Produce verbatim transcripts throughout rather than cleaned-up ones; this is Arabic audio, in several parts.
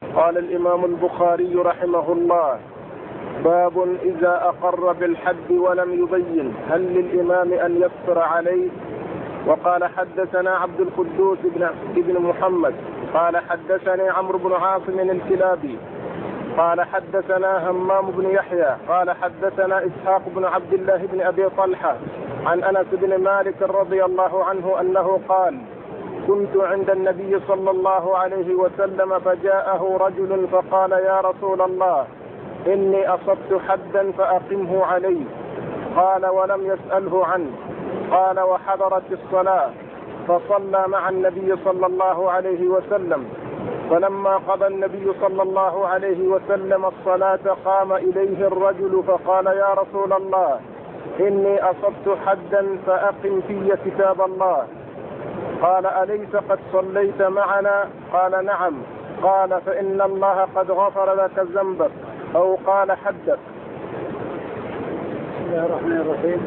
قال الإمام البخاري رحمه الله: باب إذا أقر بالحد ولم يبين هل للإمام أن يفطر عليه؟ وقال حدثنا عبد القدوس بن محمد قال حدثني عمرو بن عاصم الكلابي قال حدثنا همام بن يحيى قال حدثنا إسحاق بن عبد الله بن أبي طلحة عن أنس بن مالك رضي الله عنه أنه قال: كنت عند النبي صلى الله عليه وسلم فجاءه رجل فقال: يا رسول الله، إني أصبت حدا فأقمه علي. قال ولم يسأله عنه. قال: وحضرت الصلاة فصلى مع النبي صلى الله عليه وسلم، فلما قضى النبي صلى الله عليه وسلم الصلاة قام إليه الرجل فقال: يا رسول الله، إني أصبت حدا فأقم في كتاب الله. قال: أليس قد صليت معنا؟ قال: نعم. قال: فإن الله قد غفر لك ذنبك، أو قال حدك. بسم الله الرحمن الرحيم.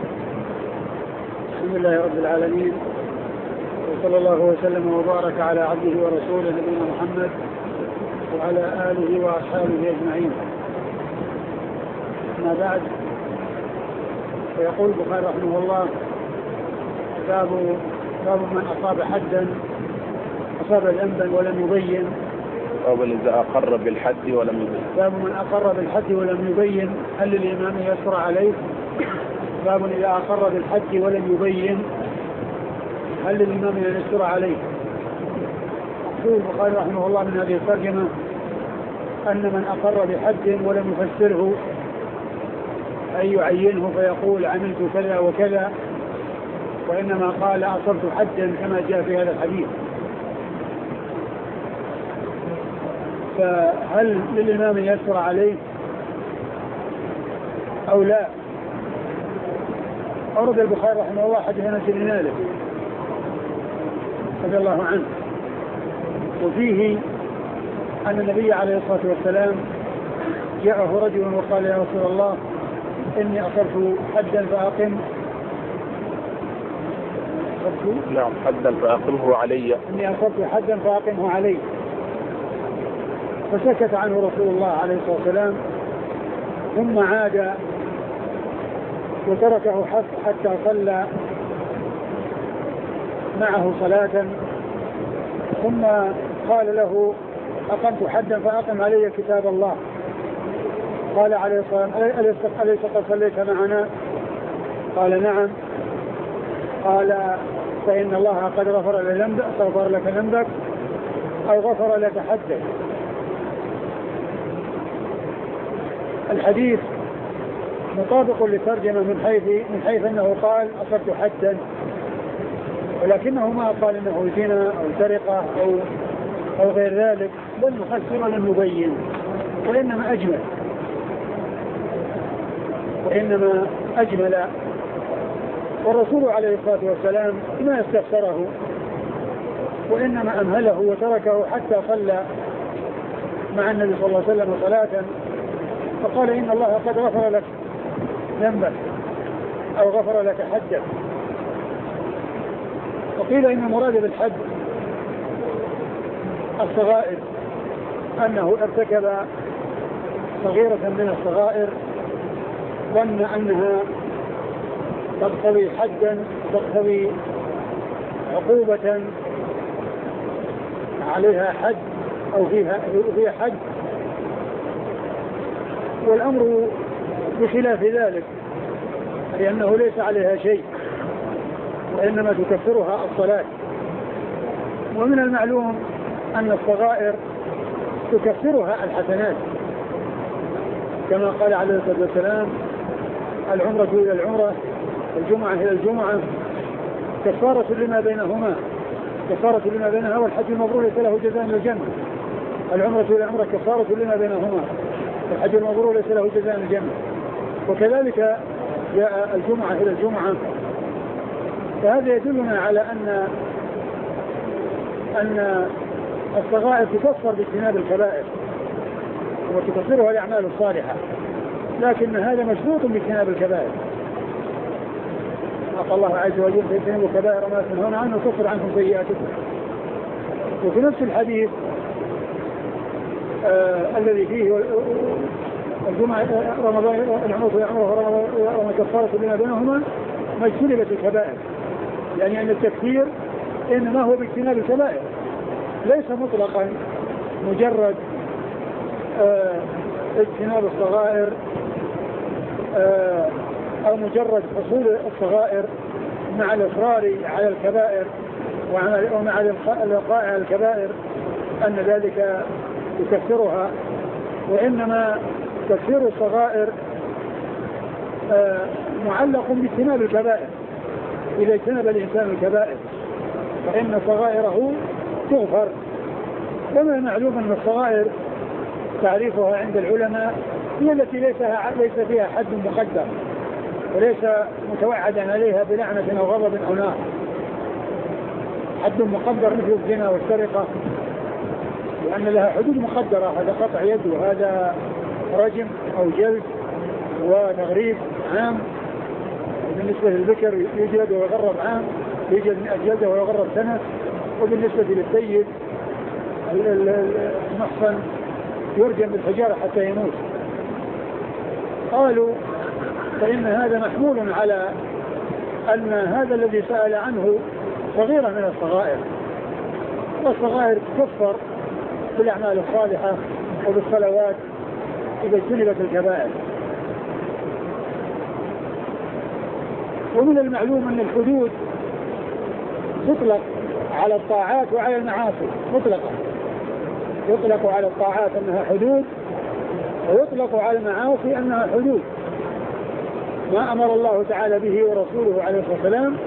الحمد لله رب العالمين، وصلى الله وسلم وبارك على عبده ورسوله نبينا محمد وعلى آله وأصحابه أجمعين. أما بعد، فيقول البخاري رحمه الله: باب باب من أصاب حدا أصاب ذنبا ولم يبين. باب إذا أقر بالحد ولم يبين. باب من أقر بالحد ولم يبين هل للإمام يسر عليه؟ باب إذا أقر بالحد ولم يبين هل للإمام يسر عليه؟ يقول البخاري رحمه الله من هذه الترجمة أن من أقر بحد ولم يفسره، أي يعينه فيقول عملت كذا وكذا، وإنما قال أصبت حدا كما جاء في هذا الحديث، فهل للإمام يسر عليه أو لا؟ أورد البخاري رحمه الله حديث أنس بن مالك رضي الله عنه، وفيه أن النبي عليه الصلاة والسلام جاءه رجل وقال: يا رسول الله، إني أصبت حدا فأقم نعم حدا فأقمه علي إني أصبت حدا فأقمه علي. فسكت عنه رسول الله عليه الصلاة والسلام، ثم عاد وتركه حتى صلى معه صلاة، ثم قال له: أقمت حدا فأقم علي كتاب الله. قال عليه الصلاة والسلام: أليس قد صليت معنا؟ قال: نعم. قال: فإن الله قد غفر لك ذنبك، أو غفر لك حدك. الحديث مطابق للترجمة من حيث من حيث أنه قال أصبت حدا، ولكنه ما قال أنه زنا أو سرقة أو أو غير ذلك، بل مفسر لم يبين، وإنما أجمل وإنما أجمل والرسول عليه الصلاة والسلام ما استفسره، وإنما أمهله وتركه حتى صلى مع النبي صلى الله عليه وسلم صلاة، فقال: إن الله قد غفر لك ذنبك، أو غفر لك حدك. وقيل إن المراد بالحد الصغائر، أنه ارتكب صغيرة من الصغائر ظن أنها تقتضي حدا، تقتضي عقوبة عليها حد أو فيها فيها حد، والأمر بخلاف ذلك، لأنه ليس عليها شيء، وإنما تكفرها الصلاة. ومن المعلوم أن الصغائر تكفرها الحسنات، كما قال عليه الصلاة والسلام: العمرة إلى العمرة، الجمعة إلى الجمعة، كفارة لما بينهما، كفارة لما بينها، والحج المبرور ليس له جزاء من الجنة. العمرة إلى العمرة كفارة لما بينهما، الحج المبرور ليس له جزاء من الجنة. وكذلك جاء الجمعة إلى الجمعة. فهذا يدلنا على أن أن الصغائر تكفر باجتناب الكبائر وتكفرها الأعمال الصالحة، لكن هذا مشروط باجتناب الكبائر. قال الله عز وجل: فاجتنبوا الكبائر ما تنهون عنه وكفر عنكم سيئاتكم. وفي نفس الحديث آه الذي فيه الجمعة رمضان العمر ورمضان كفارة لما بينهما ما اجتنبت الكبائر، يعني أن التكفير إنما هو باجتناب الكبائر، ليس مطلقا مجرد آه اجتناب الصغائر آه أو مجرد حصول الصغائر مع الإصرار على الكبائر ومع الإلقاء على الكبائر أن ذلك يكفرها، وإنما تكفير الصغائر آه معلق باجتناب الكبائر. إذا اجتنب الإنسان الكبائر فإن صغائره تغفر. وما معلوم أن الصغائر تعريفها عند العلماء هي التي ليس ليس فيها حد مقدر وليس متوعدا عليها بلعنة أو غضب أو نار. حد مقدر مثل الزنا والسرقة لأن لها حدود مقدرة، هذا قطع يد وهذا رجم أو جلد وتغريب عام، بالنسبة للذكر يجلد ويغرب عام، يجلد من أجلده ويغرب سنة، وبالنسبة للسيد المحصن يرجم بالحجارة حتى يموت. قالوا فإن هذا محمول على أن هذا الذي سأل عنه صغيرة من الصغائر، والصغائر تكفر بالأعمال الصالحة وبالصلوات إذا اجتنبت الكبائر. ومن المعلوم أن الحدود تطلق على الطاعات وعلى المعاصي مطلقة، يطلق على الطاعات أنها حدود ويطلق على المعاصي أنها حدود. ما أمر الله تعالى به ورسوله عليه الصلاة والسلام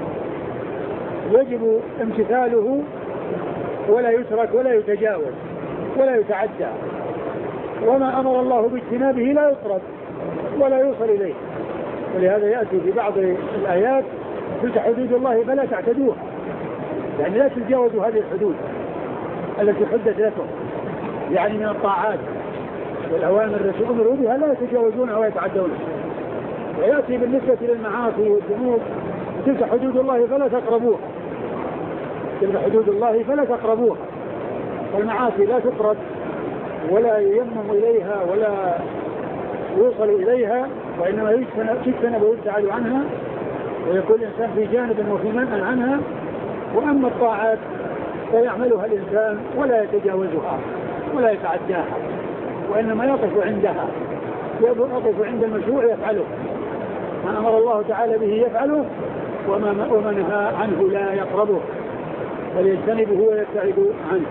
يجب امتثاله ولا يترك ولا يتجاوز ولا يتعدى، وما أمر الله باجتنابه لا يطرد ولا يوصل إليه. ولهذا يأتي في بعض الآيات تلك حدود الله فلا تعتدوها، يعني لا تتجاوزوا هذه الحدود التي حدت لكم، يعني من الطاعات والأوامر التي أمروا بها لا يتجاوزونها ويتعدونها. ويأتي بالنسبة للمعاصي والذنوب تلك حدود الله فلا تقربوها، تلك حدود الله فلا تقربوها. والمعاصي لا تقرب ولا ييمم إليها ولا يوصل إليها، وإنما يجتنب ويبتعد عنها ويكون الإنسان في جانب وفي منع عنها. وأما الطاعات فيعملها الإنسان ولا يتجاوزها ولا يتعداها، وإنما يقف عندها، يقف عند المشروع يفعله، ما أمر الله تعالى به يفعله، وما وما نهى عنه لا يقربه بل يجتنبه ويبتعد عنه.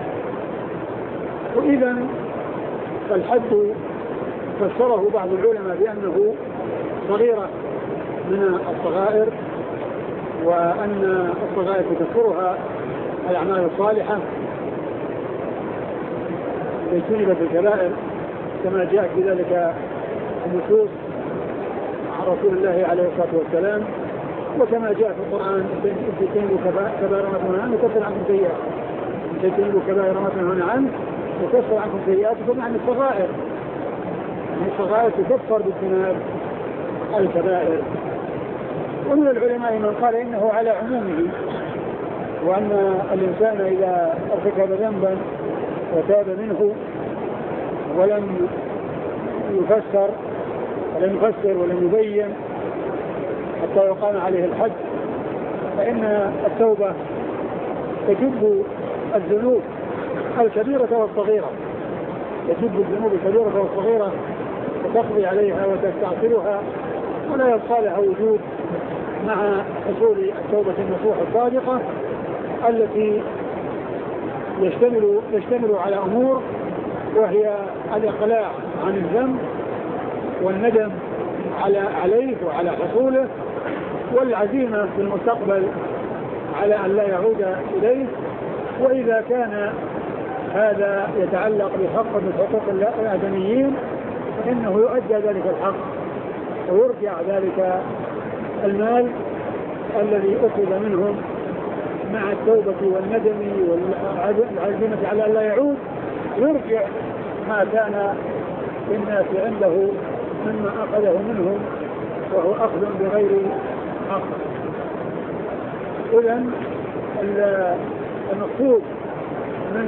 وإذا فالحد فسره بعض العلماء بأنه صغيرة من الصغائر، وأن الصغائر تكفرها الأعمال الصالحة اجتنبت الكبائر كما جاء في ذلك النصوص عن رسول الله عليه الصلاة والسلام، وكما جاء في القرآن تجتنبوا كبائر ما تنهون عنه وكفر عنكم سيئاتكم، تجتنبوا كبائر ما تنهون عنه وكفر عنكم سيئاتكم، عن الصغائر، يعني الصغائر تكفر باجتناب الكبائر. ومن العلماء من قال إنه على عمومه، وأن الإنسان إذا ارتكب ذنبا وتاب منه ولم يفسر ولم يفسر ولم يبين حتى يقام عليه الحد، فإن التوبة تجب الذنوب الكبيرة والصغيرة، تجب الذنوب الكبيرة والصغيرة وتقضي عليها وتستعصرها، ولا يبقى لها وجود مع حصول التوبة النصوح الصادقة التي يشتمل يشتمل على أمور، وهي الإقلاع عن الذنب والندم على عليه وعلى حصوله، والعزيمة في المستقبل على أن لا يعود إليه. وإذا كان هذا يتعلق بحق من حقوق الآدميين فإنه يؤدى ذلك الحق ويرجع ذلك المال الذي أخذ منهم مع التوبة والندم والعزيمة على أن لا يعود، يرجع ما كان الناس عنده مما أخذه منهم وهو أخذ بغير حق. إذن المقصود من ما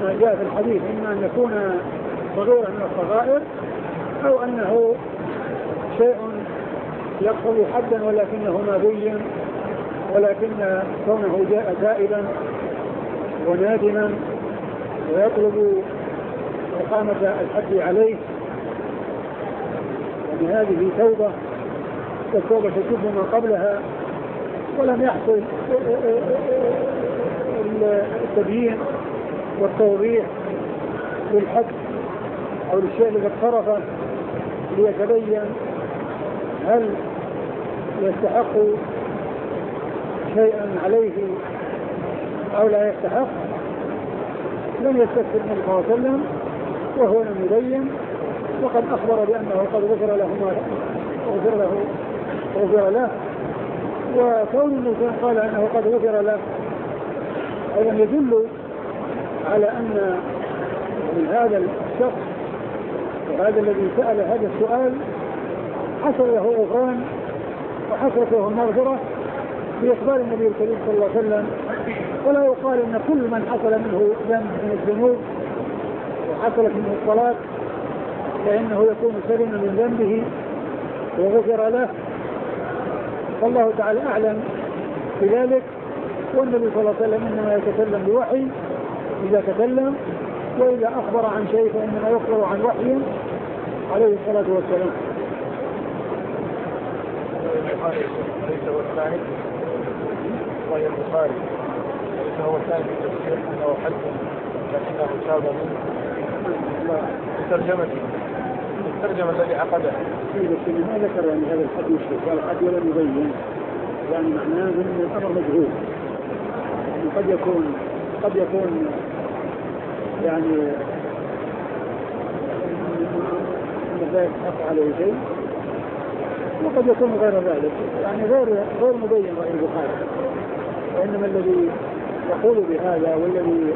كما جاء في الحديث إما أن يكون صغيرا من الصغائر أو أنه شيء يقتضي حدا ولكنه ماضي، ولكن كونه جاء تائبا ونادما ويطلب إقامة الحد عليه، يعني هذه توبة والتوبة تجب ما قبلها، ولم يحصل التبيين والتوضيح للحد أو للشيء الذي اقترفه ليتبين هل يستحق شيئا عليه أو لا يستحق. لم يستكثر النبي صلى الله عليه وسلم وهو لم يبين، وقد أخبر بأنه قد غفر له ما غفر له غفر له وكون النبي قال أنه قد غفر له أيضا يدل على أن من هذا الشخص وهذا الذي سأل هذا السؤال حصل له غفران وحصلت له المغفرة بإخبار النبي الكريم صلى الله عليه وسلم. ولا يقال أن كل من حصل منه ذنب من الذنوب وحصلت منه الصلاة فإنه يكون سلما من ذنبه وغفر له، والله تعالى أعلم بذلك. والنبي صلى الله عليه وسلم إنما يتكلم بوحي إذا تكلم، وإذا أخبر عن شيء فإنما يخبر عن وحي عليه الصلاة والسلام. ليس هو الثاني وهي البخاري ليس هو الثاني في التفسير أنه حد لكنه شاب من ترجمته الترجمة الذي عقدها. لكن ما ذكر يعني هذا الحد يشرك والحد ولم يبين، يعني معناه أن الأمر مجهول، يعني قد يكون قد يكون يعني أن ذلك حق عليه شيء، وقد يكون غير ذلك، يعني غير غير مبين رأي البخاري. وإنما الذي يقول بهذا والذي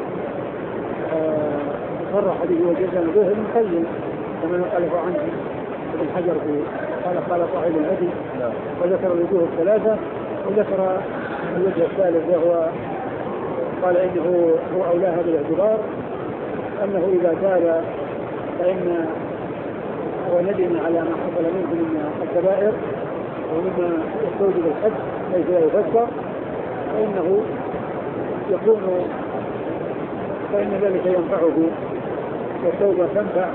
صرح به وجزم به ابن القيم كما نقله عنه ابن حجر في قال قال صاحب الهدي، وذكر الوجوه الثلاثة وذكر الوجه الثالث وهو قال إنه هو أولاها بالاعتبار أنه إذا تاب فإن وندم على ما حصل منه من الكبائر ومما يستوجب الحد ليس لا يفسر، فإنه يكون فإن ذلك ينفعه والتوبة تنفع.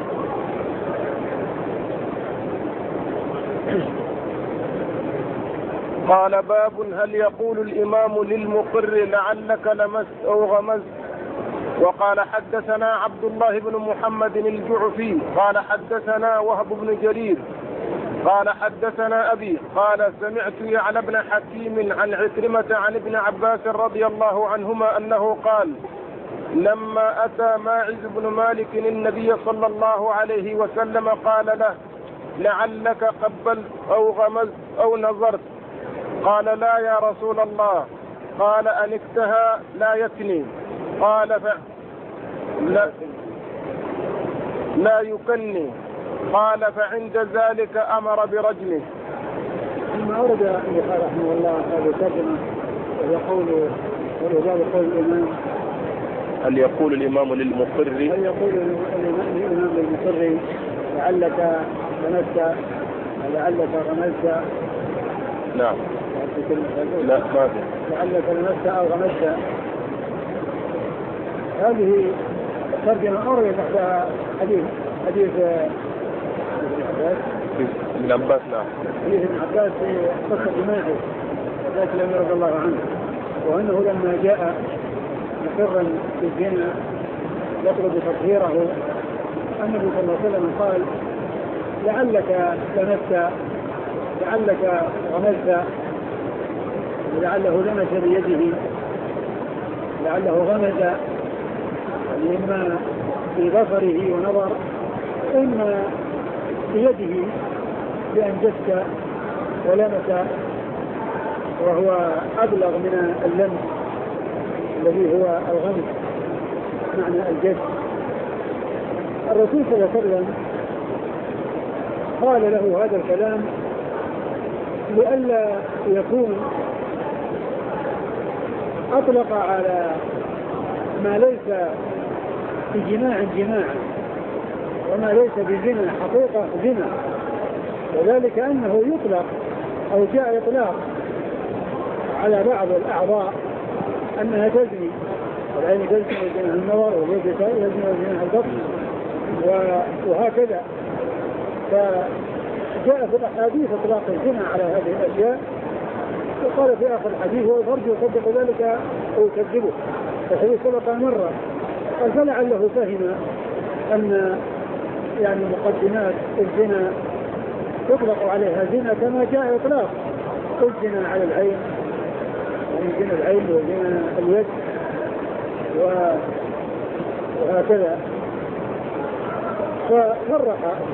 قال باب هل يقول الإمام للمقر لعلك لمست أو غمزت. وقال حدثنا عبد الله بن محمد الجعفي قال حدثنا وهب بن جرير قال حدثنا أبي قال سمعت يعلى بن حكيم عن عكرمة عن ابن عباس رضي الله عنهما أنه قال لما أتى ماعز بن مالك النبي صلى الله عليه وسلم قال له لعلك قبلت أو غمزت أو نظرت. قال لا يا رسول الله. قال أنكتها لا يكني. قال ف... لا... لا يكني. قال فعند ذلك أمر برجمه. ثم أورد البخاري رحمه الله هذا الترجمة ويقول والإجابة قول الإمام هل يقول الإمام للمقر هل يقول الإمام للمقر لعلك لمست لعلك غمزت. نعم لا ما في لعلك لمست أو غمزت. هذه ترجمة أورد تحت حديث حديث ابن عباس. نعم حديث ابن عباس في قصة ماعز ذاك الذي رضي الله عنه، وأنه لما جاء مقرا في الزنا يطلب تطهيره النبي صلى الله عليه وسلم قال لعلك لمست لعلك غمزت، لعله لمس بيده لعله غمز، إما في بصره ونظر إما بيده بأن جس ولمس، وهو أبلغ من اللمس الذي هو الغمز معنى الجس. الرسول صلى الله عليه وسلم قال له هذا الكلام لئلا يكون أطلق على ما ليس بجماع جماعا، وما ليس بزنا حقيقة زنا. وذلك أنه يطلق أو جاء إطلاق على بعض الأعضاء أنها تزني، والعين تزني وزنها النظر، واليد تزني وزنها البطن، وهكذا. فجاء في الأحاديث إطلاق الزنا على هذه الأشياء، وقال في آخر الحديث والفرج يصدق ذلك أو يكذبه، الحديث سبق مرة. قال فلعله فهم أن يعني مقدمات الزنا يطلق عليها زنا كما جاء إطلاق الزنا على العين، يعني زنا العين وزنا اليد وهكذا. ففرح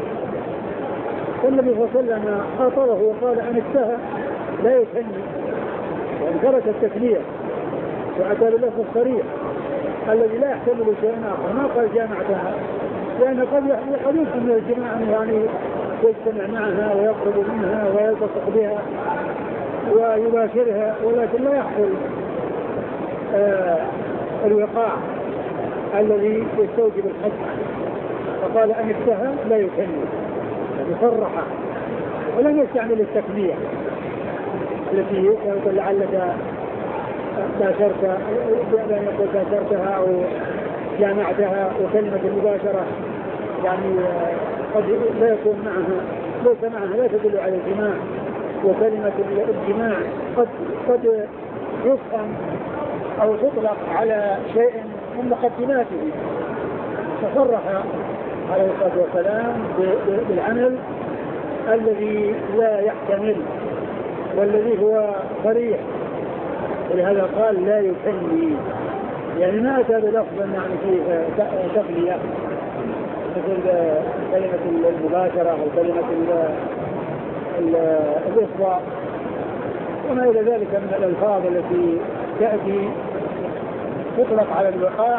النبي صلى الله عليه وسلم خاطره وقال أن اشتهى لا يفهمني، وأن ترك التكلية وأتى باللفظ الصريح الذي لا يحتمل شيئا آخر. ما قال جامعتها، لأن قد يفهم من الجماعة يعني يجتمع معها ويقرب منها ويلتصق بها ويباشرها، ولكن لا يحصل آه الوقاع الذي يستوجب الحد. فقال أن اشتهى لا يكمل، يعني صرح ولم يستعمل التكلية التي يقول لعلك باشرت بأن يقول باشرتها أو جامعتها، وكلمة المباشرة يعني قد لا يكون معها ليس معها لا تدل على الجماع، وكلمة الجماع قد قد يفهم أو تطلق على شيء من مقدماته. فصرح عليه الصلاة والسلام بالعمل الذي لا يحتمل والذي هو صريح، ولهذا قال لا يكلي، يعني ما أتى بلفظا يعني فيه تقلية مثل كلمة المباشرة أو كلمة الإصبع وما إلى ذلك من الألفاظ التي تأتي تطلق على الوقاع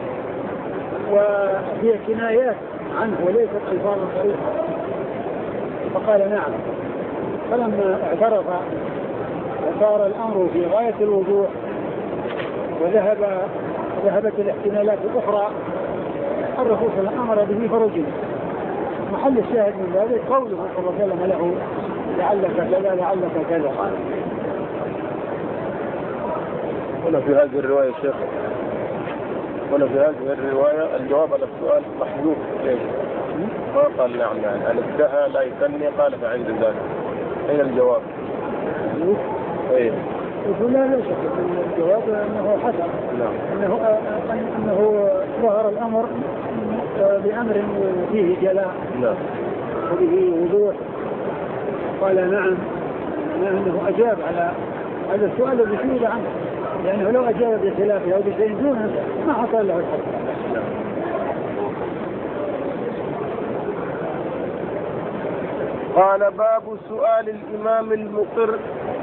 وهي كنايات عنه وليست ألفاظ صريحة. فقال نعم. فلما اعترف وصار الأمر في غاية الوضوح وذهب ذهبت الاحتمالات الأخرى، الرسول صلى الله عليه وسلم أمر به فرجم. محل الشاهد من ذلك قوله صلى الله عليه وسلم له لعلك كذا لعلك كذا. هنا في هذه الرواية الشيخ، هنا في هذه الرواية الجواب على السؤال محذوف ليش؟ ما قال نعم يعني أن اشتهى لا يكني، قال فعند ذلك. أين الجواب؟ ايه يقول لا لا شك الجواب انه حسن. نعم. انه انه ظهر الامر بامر فيه جلاء. نعم. وفيه وضوح. قال نعم، لانه اجاب على هذا السؤال الذي سئل عنه، لانه لو اجاب بخلافه او بشيء دونه ما حصل له الحق. نعم. قال باب سؤال الإمام المقر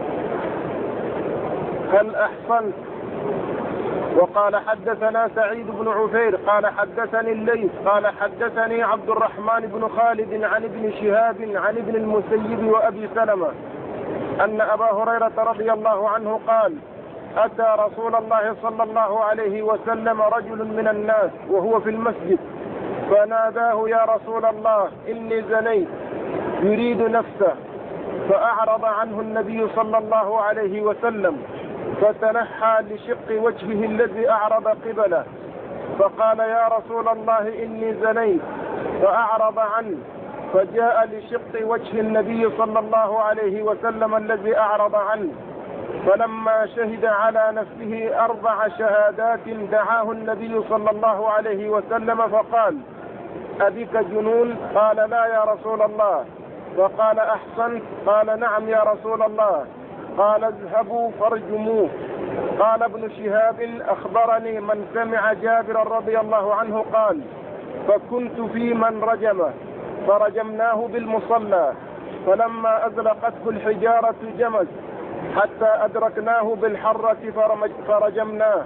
هل أحسنت؟ وقال حدثنا سعيد بن عفير قال حدثني الليث قال حدثني عبد الرحمن بن خالد عن ابن شهاب عن ابن المسيب وأبي سلمة أن أبا هريرة رضي الله عنه قال أتى رسول الله صلى الله عليه وسلم رجل من الناس وهو في المسجد فناداه يا رسول الله إني زنيت يريد نفسه، فأعرض عنه النبي صلى الله عليه وسلم فتنحى لشق وجهه الذي أعرض قبله، فقال يا رسول الله إني زنيت، فأعرض عنه فجاء لشق وجه النبي صلى الله عليه وسلم الذي أعرض عنه، فلما شهد على نفسه أربع شهادات دعاه النبي صلى الله عليه وسلم فقال أبك جنون؟ قال لا يا رسول الله. فقال أحسنت؟ قال نعم يا رسول الله. قال اذهبوا فارجموه. قال ابن شهاب أخبرني من سمع جابر رضي الله عنه قال فكنت في من رجمه فرجمناه بالمصلى، فلما أزلقته الحجارة جمز حتى أدركناه بالحرة فرجمناه.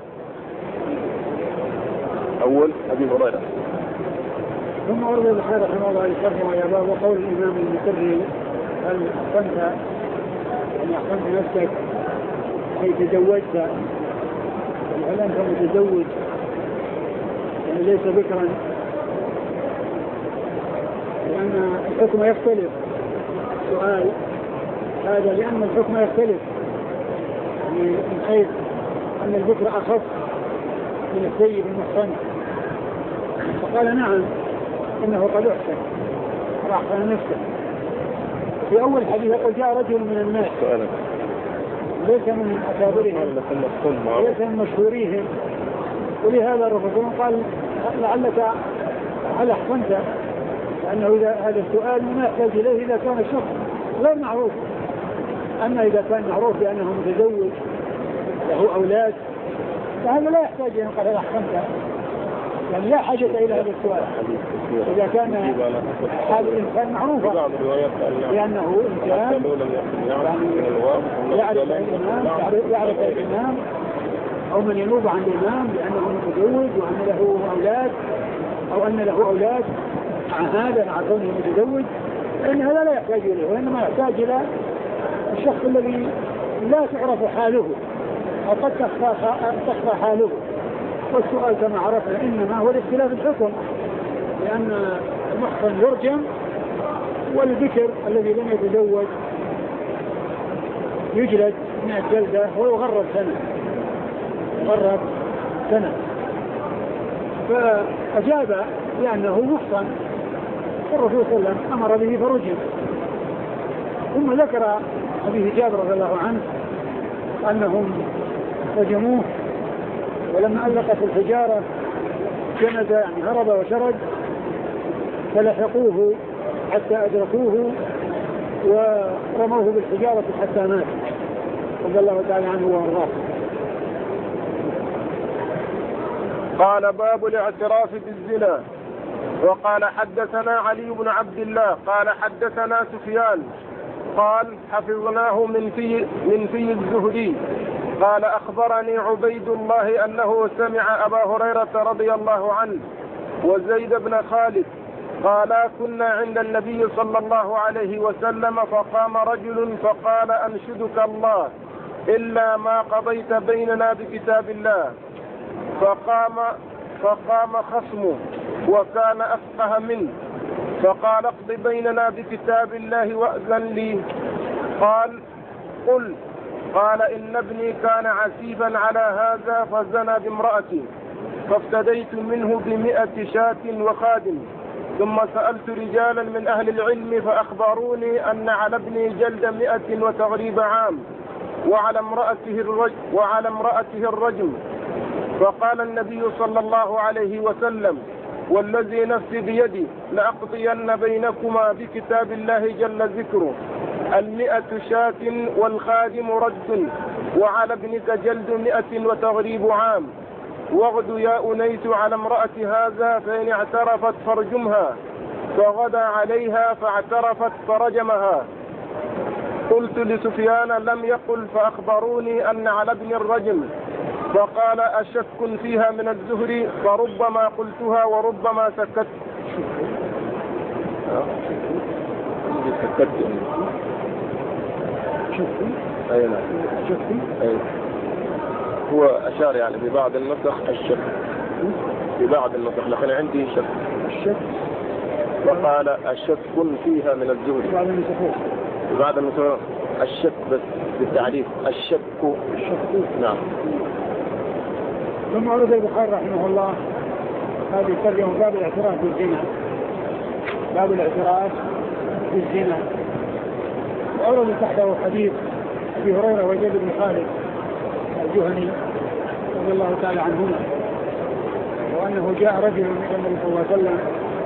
أول أبي هريرة. ثم أرضي الخير رحمه الله يشرحه يا باب وقول الإمام المسري هل أحسنت أن أحسنت نفسك أي تزوجت؟ هل أنت متزوج؟ يعني ليس بكرا، لأن الحكم يختلف. سؤال هذا لأن الحكم يختلف، يعني من حيث أن البكر أخف من السيد المحصن. فقال نعم إنه قد أحسن وأحسن نفسه. في أول حديث يقول جاء رجل من الناس ليس من أكابرهم ليس من مشهوريهم، ولهذا الرسول قال لعلك هل أحسنت، لأنه إذا هذا السؤال ما يحتاج إليه إذا كان الشخص غير معروف. أما إذا كان معروف بأنه متزوج له أولاد فهذا لا يحتاج أن قال أحسنت، يعني لا حاجة إلى هذا السؤال إذا كان هذا الإنسان معروفا، لأنه إنسان يعرف الإمام يعرف الإمام أو من ينوب عن الإمام بأنه متزوج وأن له أولاد أو أن له أولاد مع هذا مع كونه متزوج، فإن هذا لا يحتاج إليه، وإنما يحتاج إلى الشخص الذي لا تعرف حاله أو قد تخفى حاله. والسؤال كما عرفنا إنما هو الاختلاف الحكم، لأن المحصن يرجم والذكر الذي لم يتزوج يجلد مئة جلدة ويغرب سنة يغرب سنة. فأجاب لأنه محصن، الرسول صلى الله عليه وسلم أمر به فرجم. ثم ذكر حديث جابر رضي الله عنه أنهم رجموه، ولما ألقت الحجارة جنز يعني هرب وشرد، فلحقوه حتى أدركوه ورموه بالحجارة حتى مات رضي الله تعالى عنه وارضاه. قال باب الاعتراف بالزنا. وقال حدثنا علي بن عبد الله قال حدثنا سفيان قال حفظناه من في من في الزهري قال أخبرني عبيد الله أنه سمع أبا هريرة رضي الله عنه وزيد بن خالد قالا كنا عند النبي صلى الله عليه وسلم فقام رجل فقال أنشدك الله إلا ما قضيت بيننا بكتاب الله. فقام فقام خصمه وكان أفقه منه فقال اقض بيننا بكتاب الله وأذن لي. قال قل قال إن ابني كان عسيفا على هذا فزنى بامرأتي فافتديت منه بمئة شاة وخادم، ثم سألت رجالا من أهل العلم فأخبروني أن على ابني جلد مئة وتغريب عام وعلى امرأته الرجم, وعلى امرأته الرجم. فقال النبي صلى الله عليه وسلم والذي نفسي بيدي لأقضين بينكما بكتاب الله جل ذكره المئة شاة والخادم رد وعلى ابنك جلد مئة وتغريب عام، واغد يا أنيس على امرأة هذا فإن اعترفت فرجمها. فغدا عليها فاعترفت فرجمها. قلت لسفيان لم يقل فأخبروني أن على ابن الرجم. فقال أشك فيها من الزهري فربما قلتها وربما سكت. سكت أي نعم أي. هو أشار يعني في بعض النسخ الشك في بعض النسخ، لكن عندي شك الشك وقال أشك فيها من الزهري في بعض النسخ الشك بس بالتعريف الشك الشك نعم. ثم ورد البخاري رحمه الله هذه ترجمة باب الاعتراف بالزنا باب الاعتراف بالزنا. وأورد تحته حديث أبي هريرة وزيد بن خالد الجهني رضي الله تعالى عنهما، وأنه جاء رجل من النبي صلى الله عليه وسلم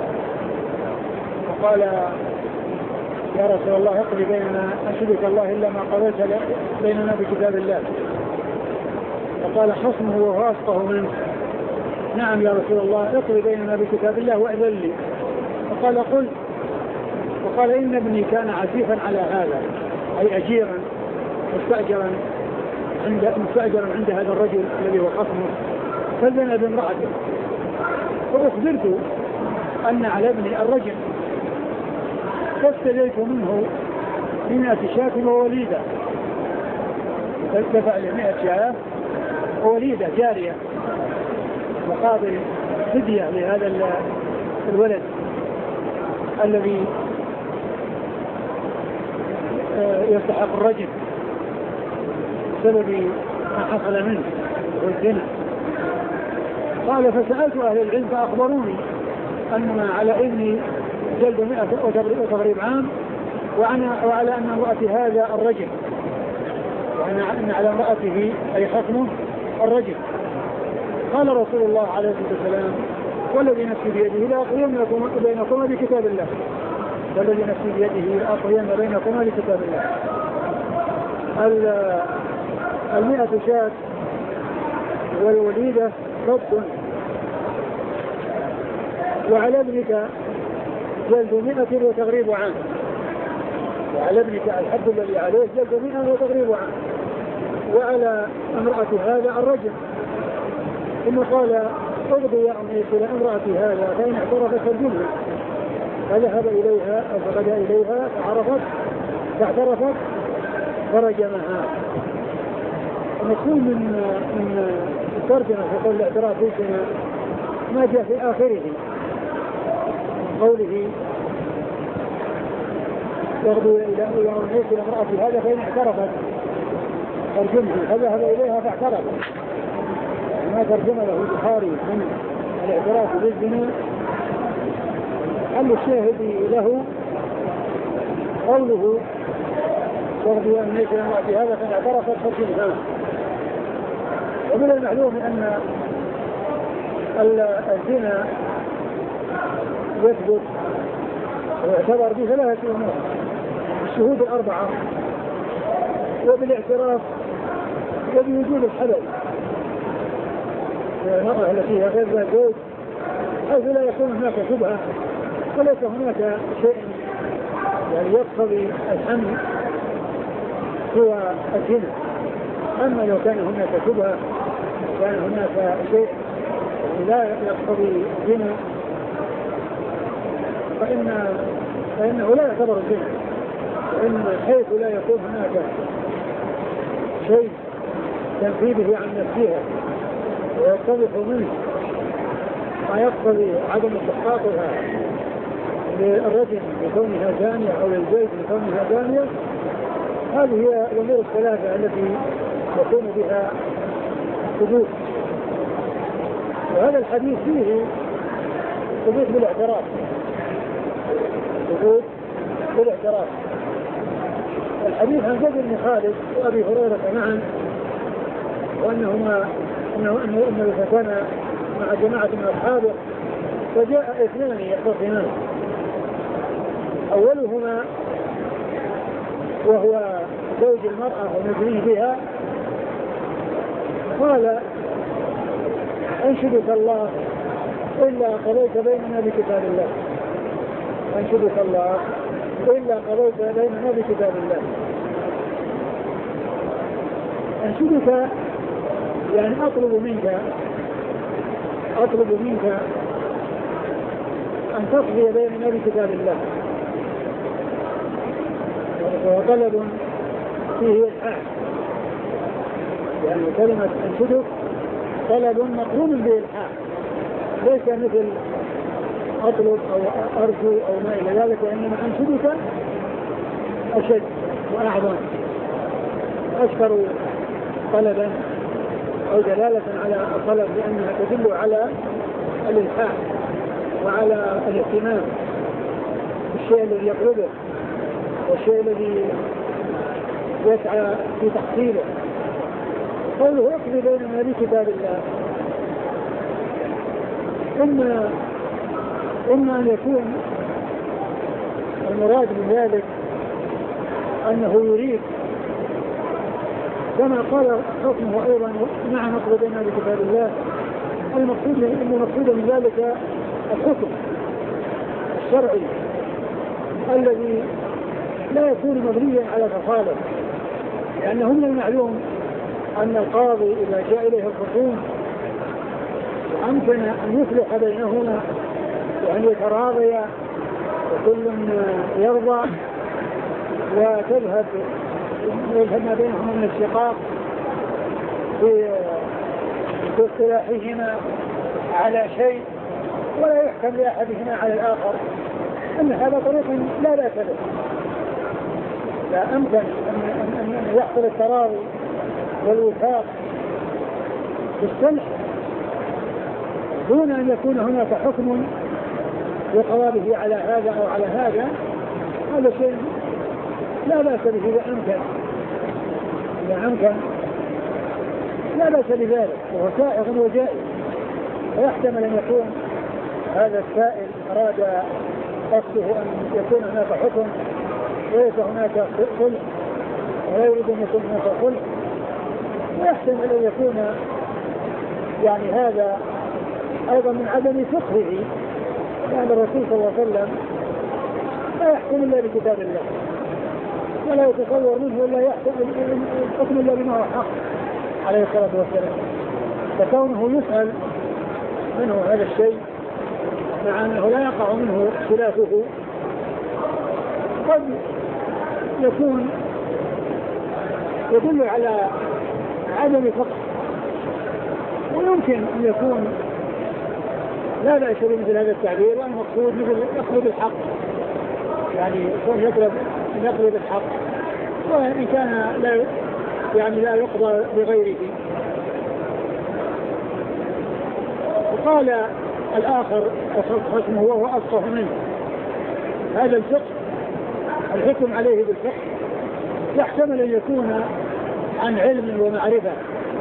وقال يا رسول الله اقضي بيننا أنشدك الله إلا ما قضيت بيننا بكتاب الله. فقال خصمه وهو أفقه منه نعم يا رسول الله اقضي بيننا بكتاب الله وأذن لي. فقال قل. وقال إن ابني كان عسيفا على هذا أي أجيرا مستأجرا عند مستأجرا عند هذا الرجل الذي هو خصمه فزنى بامرأته. فأخبرت أن على ابني الرجل فاستديت منه بمئة شاة ووليدة، دفع لي مئة شاة ووليدة جارية مقابل فدية لهذا الولد الذي يستحق الرجم بسبب ما حصل منه والزنا. قال فسألت أهل العلم فأخبروني أن على ابني جلد مئة وتغريب عام وعلى أن امرأة هذا الرجم، وأن يعني على امرأته أي خصمه الرجم. قال رسول الله عليه الصلاة والسلام والذي نفسي بيده لأقضين بينكما بكتاب الله، والذي نفسي بيده لأقضين بينكما بكتاب الله. المئة شاة والوليدة رد، وعلى ابنك جلد مئة وتغريب عام، وعلى ابنك الحد الذي عليه جلد مئة وتغريب عام، وعلى امرأة هذا الرجل. ثم قال اغضي يا أمي إلى امرأة هذا فإن اعترفت فالجنة، فذهب إليها أو فغدا إليها فعرفت فاعترفت فرجمها. المقصود من من الترجمة في قول الاعتراف بالزنا ما جاء في آخره قوله يغدو إلى أمي إلى امرأة هذا فإن اعترفت فالجنة، فذهب إليها فاعترفت. ما ترجم له البخاري من الاعتراف بالزنا قال الشاهد له قوله يغدو أن يجري امرأة هذا فإن اعترفت فالجنة. ومن المعلوم أن الزنا يثبت ويعتبر به ثلاثة أمور: الشهود الأربعة، وبالاعتراف، وبوجود الحلال المرأة التي هي غير ذات زوج، حيث لا يكون هناك شبهة وليس هناك شيء يعني يقتضي الحمل سوى الزنا. أما لو كان هناك شبهة كان هناك شيء لا يقتضي الزنا فإن فإنه لا يعتبر الزنا، وإن حيث لا يكون هناك شيء تنفي به عن نفسها ويتضح منه ما يقتضي عدم استحقاقها للرجل بكونها زانية أو للزوج بكونها زانية، هذه هي الأمور الثلاثة التي يكون بها ثبوت. وهذا الحديث فيه ثبوت بالاعتراف، ثبوت بالاعتراف. الحديث عن زيد بن خالد وأبي هريرة معا وأنهما أنه أنه كان مع جماعة من أصحابه فجاء اثنان يختصمان، أولهما وهو زوج المرأة ومدنيه بها قال أنشدك الله إلا قضيت بيننا بكتاب الله، أنشدك الله إلا قضيت بيننا بكتاب الله. أنشدك يعني أطلب منك أطلب منك أن تقضي بيننا بكتاب الله، وهو طلب فيه إلحاح، يعني كلمة أنشدك طلب مقرون بإلحاح، ليس مثل أطلب أو أرجو أو ما إلى ذلك، وإنما أنشدك أشد وأعظم أشكر طلبا أو دلالة على الطلب، لأنها تدل على الإلحاح وعلى الاهتمام بالشيء الذي يطلبه والشيء الذي يسعى في تحصيله. قوله اقضي بيننا بكتاب الله، إما إما أن يكون المراد من ذلك أنه يريد كما قال حكمه أيضا مع نقض بيننا بكتاب الله، المقصود إن المقصود من ذلك الحكم الشرعي الذي لا يكون مبنيا على تفاضل، لأنه من المعلوم أن القاضي إذا جاء إليه الخصوم أمكن أن يصلح بينهما وأن يتراضيا وكل يرضى وتذهب يذهب ما بينهما من الشقاق في اصطلاحهما على شيء ولا يحكم لأحدهما على الآخر أن هذا طريق لا بأس به. لا أمكن أن يحصل التراضي والوفاق بالصلح دون أن يكون هناك حكم يقضى به على هذا أو على هذا. هذا شيء لا بأس به إذا أمكن إذا أمكن لا بأس بذلك، وهو سائغ وجائز. ويحتمل أن يكون هذا السائل أراد قصده أن يكون هناك حكم وليس هناك صلح ولا يريد أن يكون هناك صلح، ويحتمل أن يكون يعني هذا أيضا من عدم فقهه، لأن الرسول صلى الله عليه وسلم لا يحكم إلا بكتاب الله ولا يتصور منه إلا يحكم الحكم إلا بما هو حق عليه الصلاة والسلام. فكونه يسأل منه هذا الشيء مع أنه لا يقع منه خلافه قد يكون يدل على عدم فقه، ويمكن أن يكون لا بأس بمثل هذا التعبير، والمقصود يطلب الحق، يعني يكون يطلب يطلب الحق، وإن كان لا يعني لا يقضى بغيره. وقال الآخر خصمه وهو أفقه منه، هذا الفقه الحكم عليه بالفقه يحتمل أن يكون عن علم ومعرفة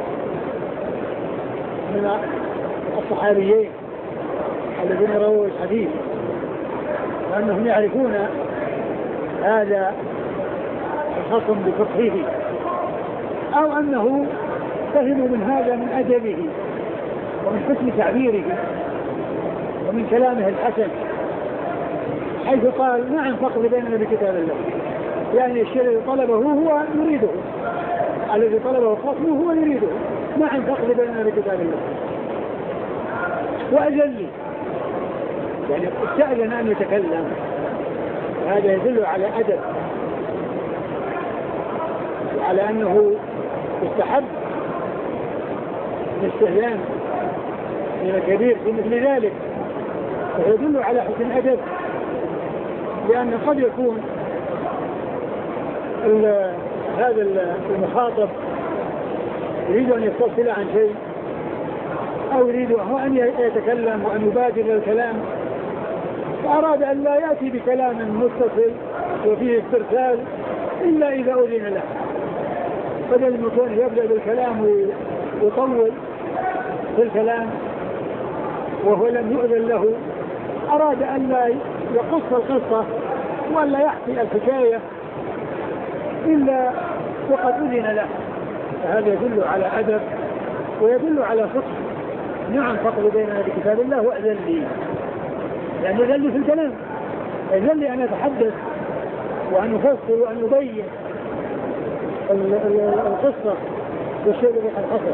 من الصحابيين الذين رووا الحديث، وأنهم يعرفون هذا الخصم بفقهه، أو أنه فهموا من هذا من أدبه ومن حسن تعبيره ومن كلامه الحسن، حيث قال نعم فقر بيننا بكتاب الله، يعني الشيء الذي طلبه هو يريده، الذي طلبه خصمه هو يريده، نعم فقر بيننا بكتاب الله. وأجل لي يعني استأذن أن يتكلم، وهذا يدل على أدب وعلى أنه يستحب الاستئذان من الكبير في مثل ذلك، ويدل على حسن أدب، لأن قد يكون هذا المخاطب يريد أن يستفصل عن شيء أو يريد أن يتكلم وأن يبادر الكلام، فأراد أن لا يأتي بكلام متصل وفيه استرسال إلا إذا أذن له، بدل من كونه يبدأ بالكلام ويطول في الكلام وهو لم يؤذن له، أراد أن لا يقص القصة وأن لا يحكي الحكاية إلا وقد أذن له. فهذا يدل على أدب ويدل على فقه. نعم فقر بيننا بكتاب الله وأذن لي، لأنه أذن لي في الكلام، أذن لي أن أتحدث وأن أفصل وأن أبين القصة والشيء الذي قد حصل.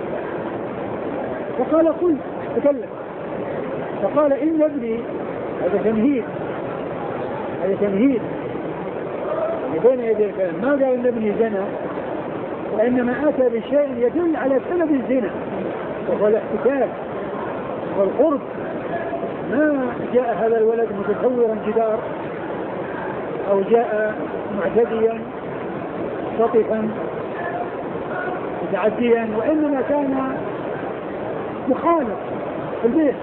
فقال قل تكلم، فقال إن ابني، هذا تمهيد هذا تمهيد بين يدي الكلام، ما قال إن ابني زنا، وإنما أتى بشيء يدل على سبب الزنا وهو الاحتكاك والقرب. ما جاء هذا الولد متطورا جدار أو جاء معتديا سطفا متعديا، وإنما كان مخالف في البيت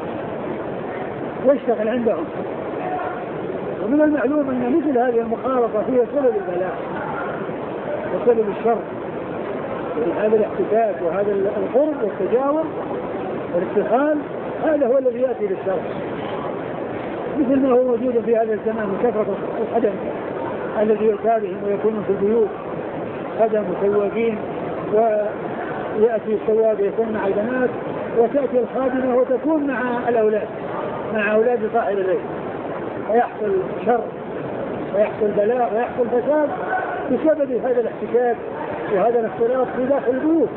ويشتغل عندهم. ومن المعلوم أن مثل هذه المخالطة هي سبب البلاء وسبب الشر، هذا الاحتكاك وهذا القرب والتجاور والاتصال، هذا هو الذي يأتي بالشر، مثل ما هو موجود في هذا الزمان من كثرة الخدم الذي يؤتى بهم ويكونون في البيوت خدم وسواقين، ويأتي السواق يكون مع البنات وتأتي الخادمة وتكون مع الأولاد مع أولاد صاحب البيت، ويحصل شر ويحصل بلاء ويحصل فساد بسبب هذا الاحتكاك وهذا الاختلاط في داخل البيوت.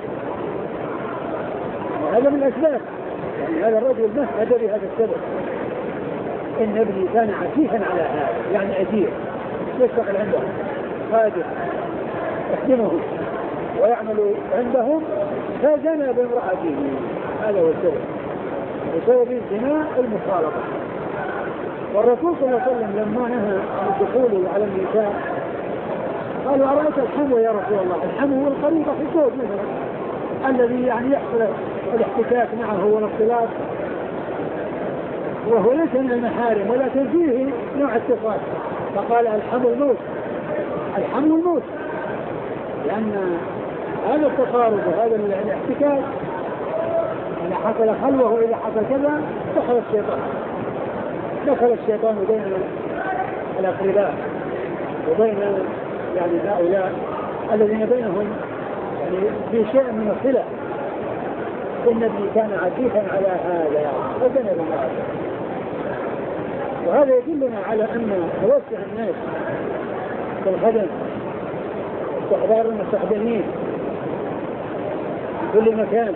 هذا من الأسباب، يعني هذا الرجل ما هدى بهذا السبب. إن ابني كان عسيفا على هذا، يعني أجير يشتغل عندهم خادم يخدمه ويعمل عندهم، فزنى بامرأته، هذا هو السبب. بسبب الزنا المخالطة. والرسول صلى الله عليه وسلم لما نهى عن الدخول على النساء قالوا أرأيت الحمو يا رسول الله؟ الحمو هو الخليطة في الزوج مثلا الذي يعني يحصل الاحتكاك معه والاختلاط، وهو ليس من المحارم ولكن فيه نوع اتصال. فقال الحمو الموت، الحمو الموت، لأن هذا التقارب وهذا الاحتكاك إذا حصل خلوة وإذا حصل كذا دخل الشيطان، دخل الشيطان بين الأقرباء وبين يعني هؤلاء الذين بينهم يعني في شيء من الصلة. النبي كان عزيزا على هذا وزن بالله. وهذا يدلنا على أن توسع الناس في الخدم واستحضار المستخدمين في كل مكان،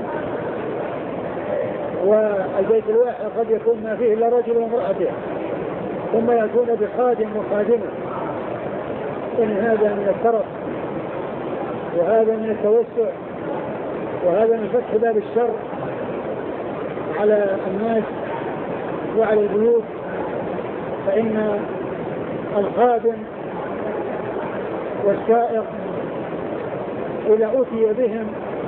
والبيت الواحد قد يكون ما فيه إلا رجل وامرأته ثم يكون بخادم وخادمة، إن هذا من الترف وهذا من التوسع وهذا من فتح باب الشر على الناس وعلى البيوت. فإن الخادم والسائق إذا أتي بهم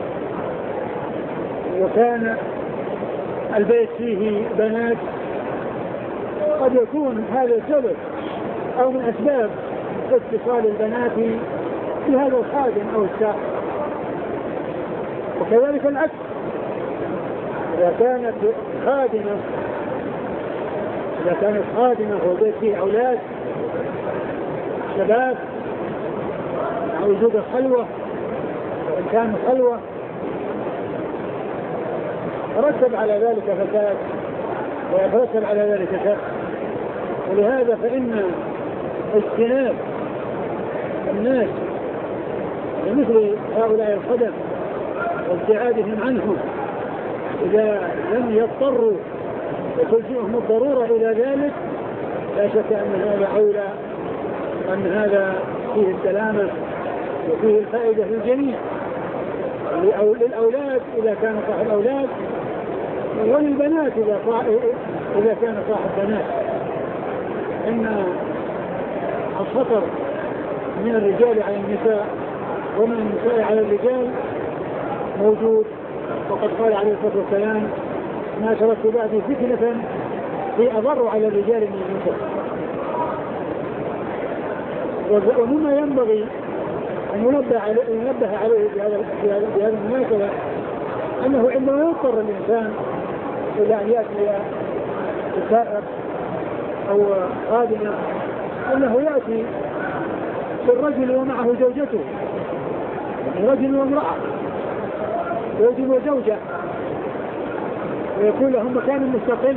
وكان البيت فيه بنات قد يكون هذا السبب أو من أسباب اتصال البنات بهذا الخادم أو السائق. وكذلك العكس، إذا كانت خادمة إذا كانت خادمة والبيت فيه أولاد شباب أو وجود الخلوة وإن كان خلوة ترتب على ذلك فساد ويترتب على ذلك شر. ولهذا فإن اجتناب الناس مثل هؤلاء الخدم وابتعادهم عنهم إذا لم يضطروا وتلزمهم الضرورة إلى ذلك لا شك أن هذا أولى، أن هذا فيه السلامة وفيه الفائدة للجميع، للأولاد إذا كان صاحب أولاد وللبنات إذا, إذا كان صاحب بنات. إن الخطر من الرجال على النساء ومن النساء على الرجال موجود، وقد قال عليه الصلاة والسلام ما تركت بعدي فتنة هي أضر على الرجال من النساء. ومما ينبغي أن ينبه عليه بهذا المناسبة أنه عندما يضطر الإنسان إلى أن يأتي سائق أو خادمة أنه يأتي بالرجل ومعه زوجته، رجل وامرأة، زوج وزوجة، ويكون لهم مكان مستقل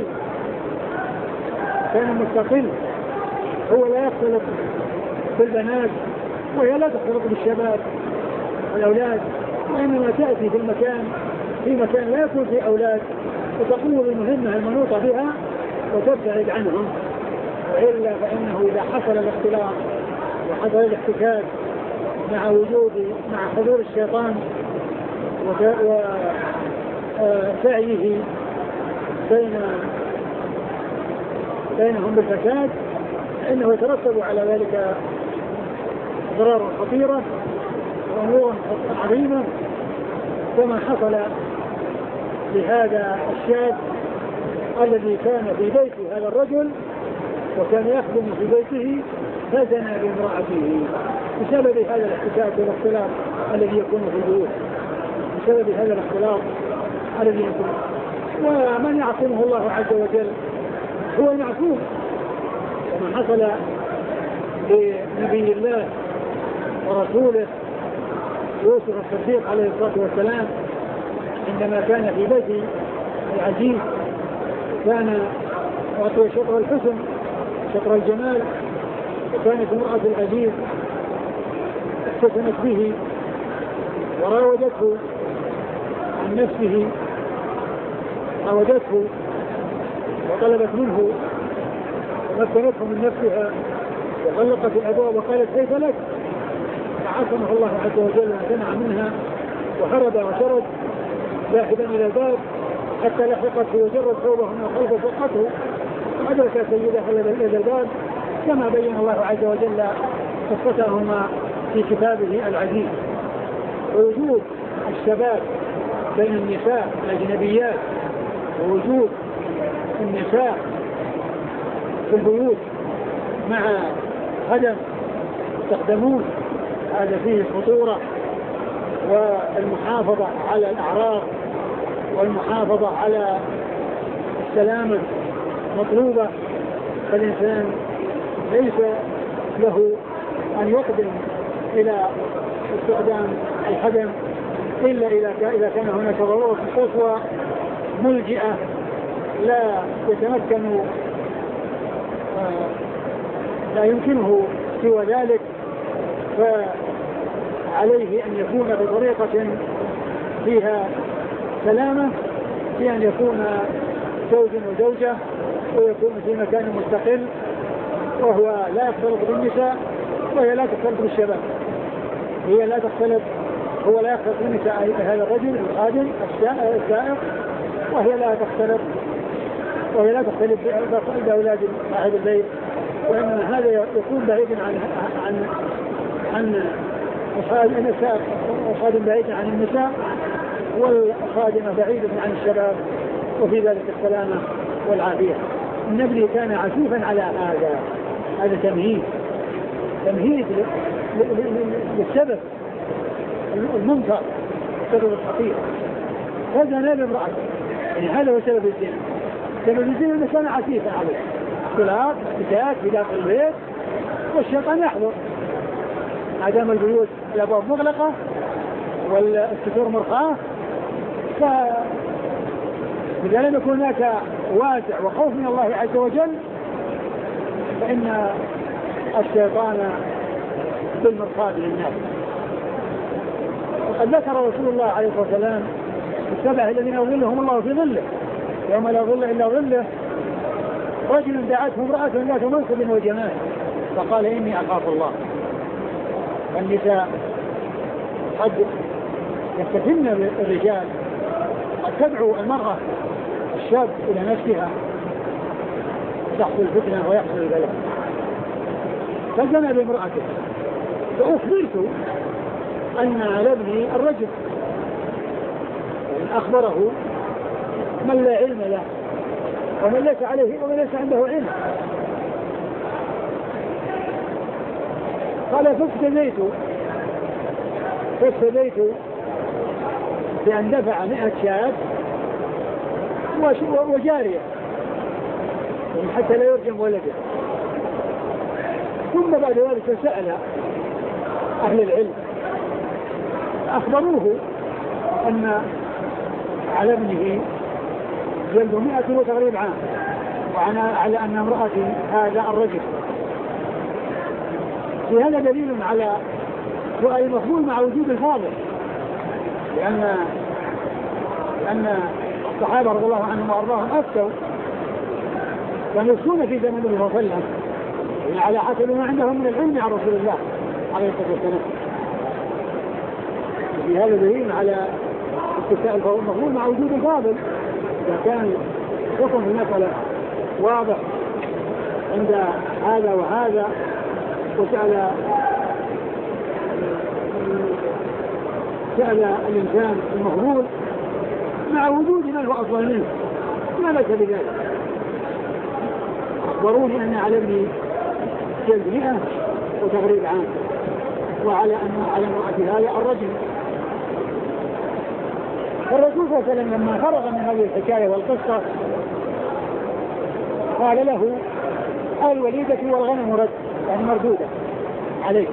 مكان مستقل هو لا يختلط بالبنات وهي لا تختلط بالشباب والأولاد، وإنما تأتي في المكان في مكان لا يكون فيه أولاد وتقوم بالمهمة المنوطة بها وتبتعد عنهم. وإلا فإنه إذا حصل الاختلاط وحصل الاحتكاك مع وجود مع حضور الشيطان وسعيه بين بينهم بالفساد فإنه يترتب على ذلك أضرار خطيرة وأمور عظيمة، كما حصل لهذا الشاب الذي كان في بيت هذا الرجل وكان يخدم في بيته فزنى بامرأته بسبب هذا الاحتكاك والاختلاط الذي يكون في البيوت، بسبب هذا الاختلاط الذي يكون. ومن يعصمه الله عز وجل هو المعصوم، كما حصل لنبي الله ورسوله يوسف الصديق عليه الصلاة والسلام عندما كان في بيت العزيز كان يعطي شطر الحسن شطر الجمال، وكانت امرأة العزيز احتسنت به وراودته عن نفسه راودته وطلبت منه ومكنته من نفسها وغلقت الأبواب وقالت كيف لك، فعصمه الله عز وجل وامتنع منها وهرب وشرد ذاهبا إلى الباب حتى لحقته وجرت ثوبه من خلف فقته وأدرك سيده لدى الباب كما بين الله عز وجل قصتهما في كتابه العزيز. ووجود الشباب بين النساء الأجنبيات ووجود النساء في البيوت مع خدم يستخدمون هذا فيه خطورة، والمحافظة على الأعراض والمحافظة على السلامة مطلوبة. فالإنسان ليس له أن يقدم إلى استخدام الخدم إلا إذا كان هناك ضرورة قصوى ملجئة لا يتمكن لا يمكنه سوى ذلك، فعليه أن يكون بطريقة فيها سلامة، بأن يكون زوج وزوجة ويكون في مكان مستقل، وهو لا يختلط بالنساء وهي لا تختلط بالشباب، هي لا تختلط هو لا يختلط بالنساء هذا الرجل الخادم السائق، وهي لا تختلط وهي لا تختلط بأولاد صاحب البيت، وإنما هذا يكون بعيدا عن عن عن النساء، الخادم بعيدا عن النساء والخادمة بعيدا عن الشباب، وفي ذلك السلامة والعافية. النبي كان عفيفا على هذا، هذا تمهيد تمهيد للسبب المنكر، السبب الخطير. هذا نال امرأة، يعني هذا هو سبب الزنا. سبب الزنا أنه كان عفيفا عليه، اختلاط بتاك في داخل البيت، والشيطان يحضر عدم البيوت الأبواب مغلقة والستور مرخاة، فإذا لم يكن هناك واسع وخوف من الله عز وجل فإن الشيطان بالمرصاد للناس. وقد ذكر رسول الله عليه الصلاة والسلام السبعة الذين يظلهم الله في ظله يوم لا ظل إلا ظله، رجل دعته امرأة ذات منصب وجمال فقال إني أخاف الله. النساء قد يستفن الرجال، قد تدعو المرأة الشاب إلى نفسها تحصل الفتنة ويحصل البلاء، فزنى بامرأته. فأخبرت أن على ابني الرجل، يعني أخبره من لا علم له ومن ليس عليه ومن ليس عنده علم. قال فافتديت فافتديت بأن دفع مئة شاب وجارية حتى لا يرجم ولده. ثم بعد ذلك سأل أهل العلم أخبروه أن على ابنه جلد مئة وتغريب عام، وأنا على أن امرأتي هذا الرجل. في هذا دليل على سؤال المقبول مع وجود الفاضل، لأن لأن الصحابة رضي الله عنهم وأرضاهم أفتوا كانوا يفتون في زمن النبي صلى الله عليه وسلم على حسب ما عندهم من العلم عن رسول الله عليه الصلاة والسلام. في هذا دليل على اتساع المقبول مع وجود الفاضل. إذا كان حكم في المسألة واضح عند هذا وهذا وسأل سأل الإنسان المقبول مع وجود من هو أفضل منه ما لك بذلك. أخبروني أن على ابني جلد مئة وتغريب عام، وعلى أن على امرأة هذا الرجل. فالرسول صلى الله عليه وسلم لما فرغ من هذه الحكاية والقصة قال له الوليدة والغنم رد، يعني مردودة عليك.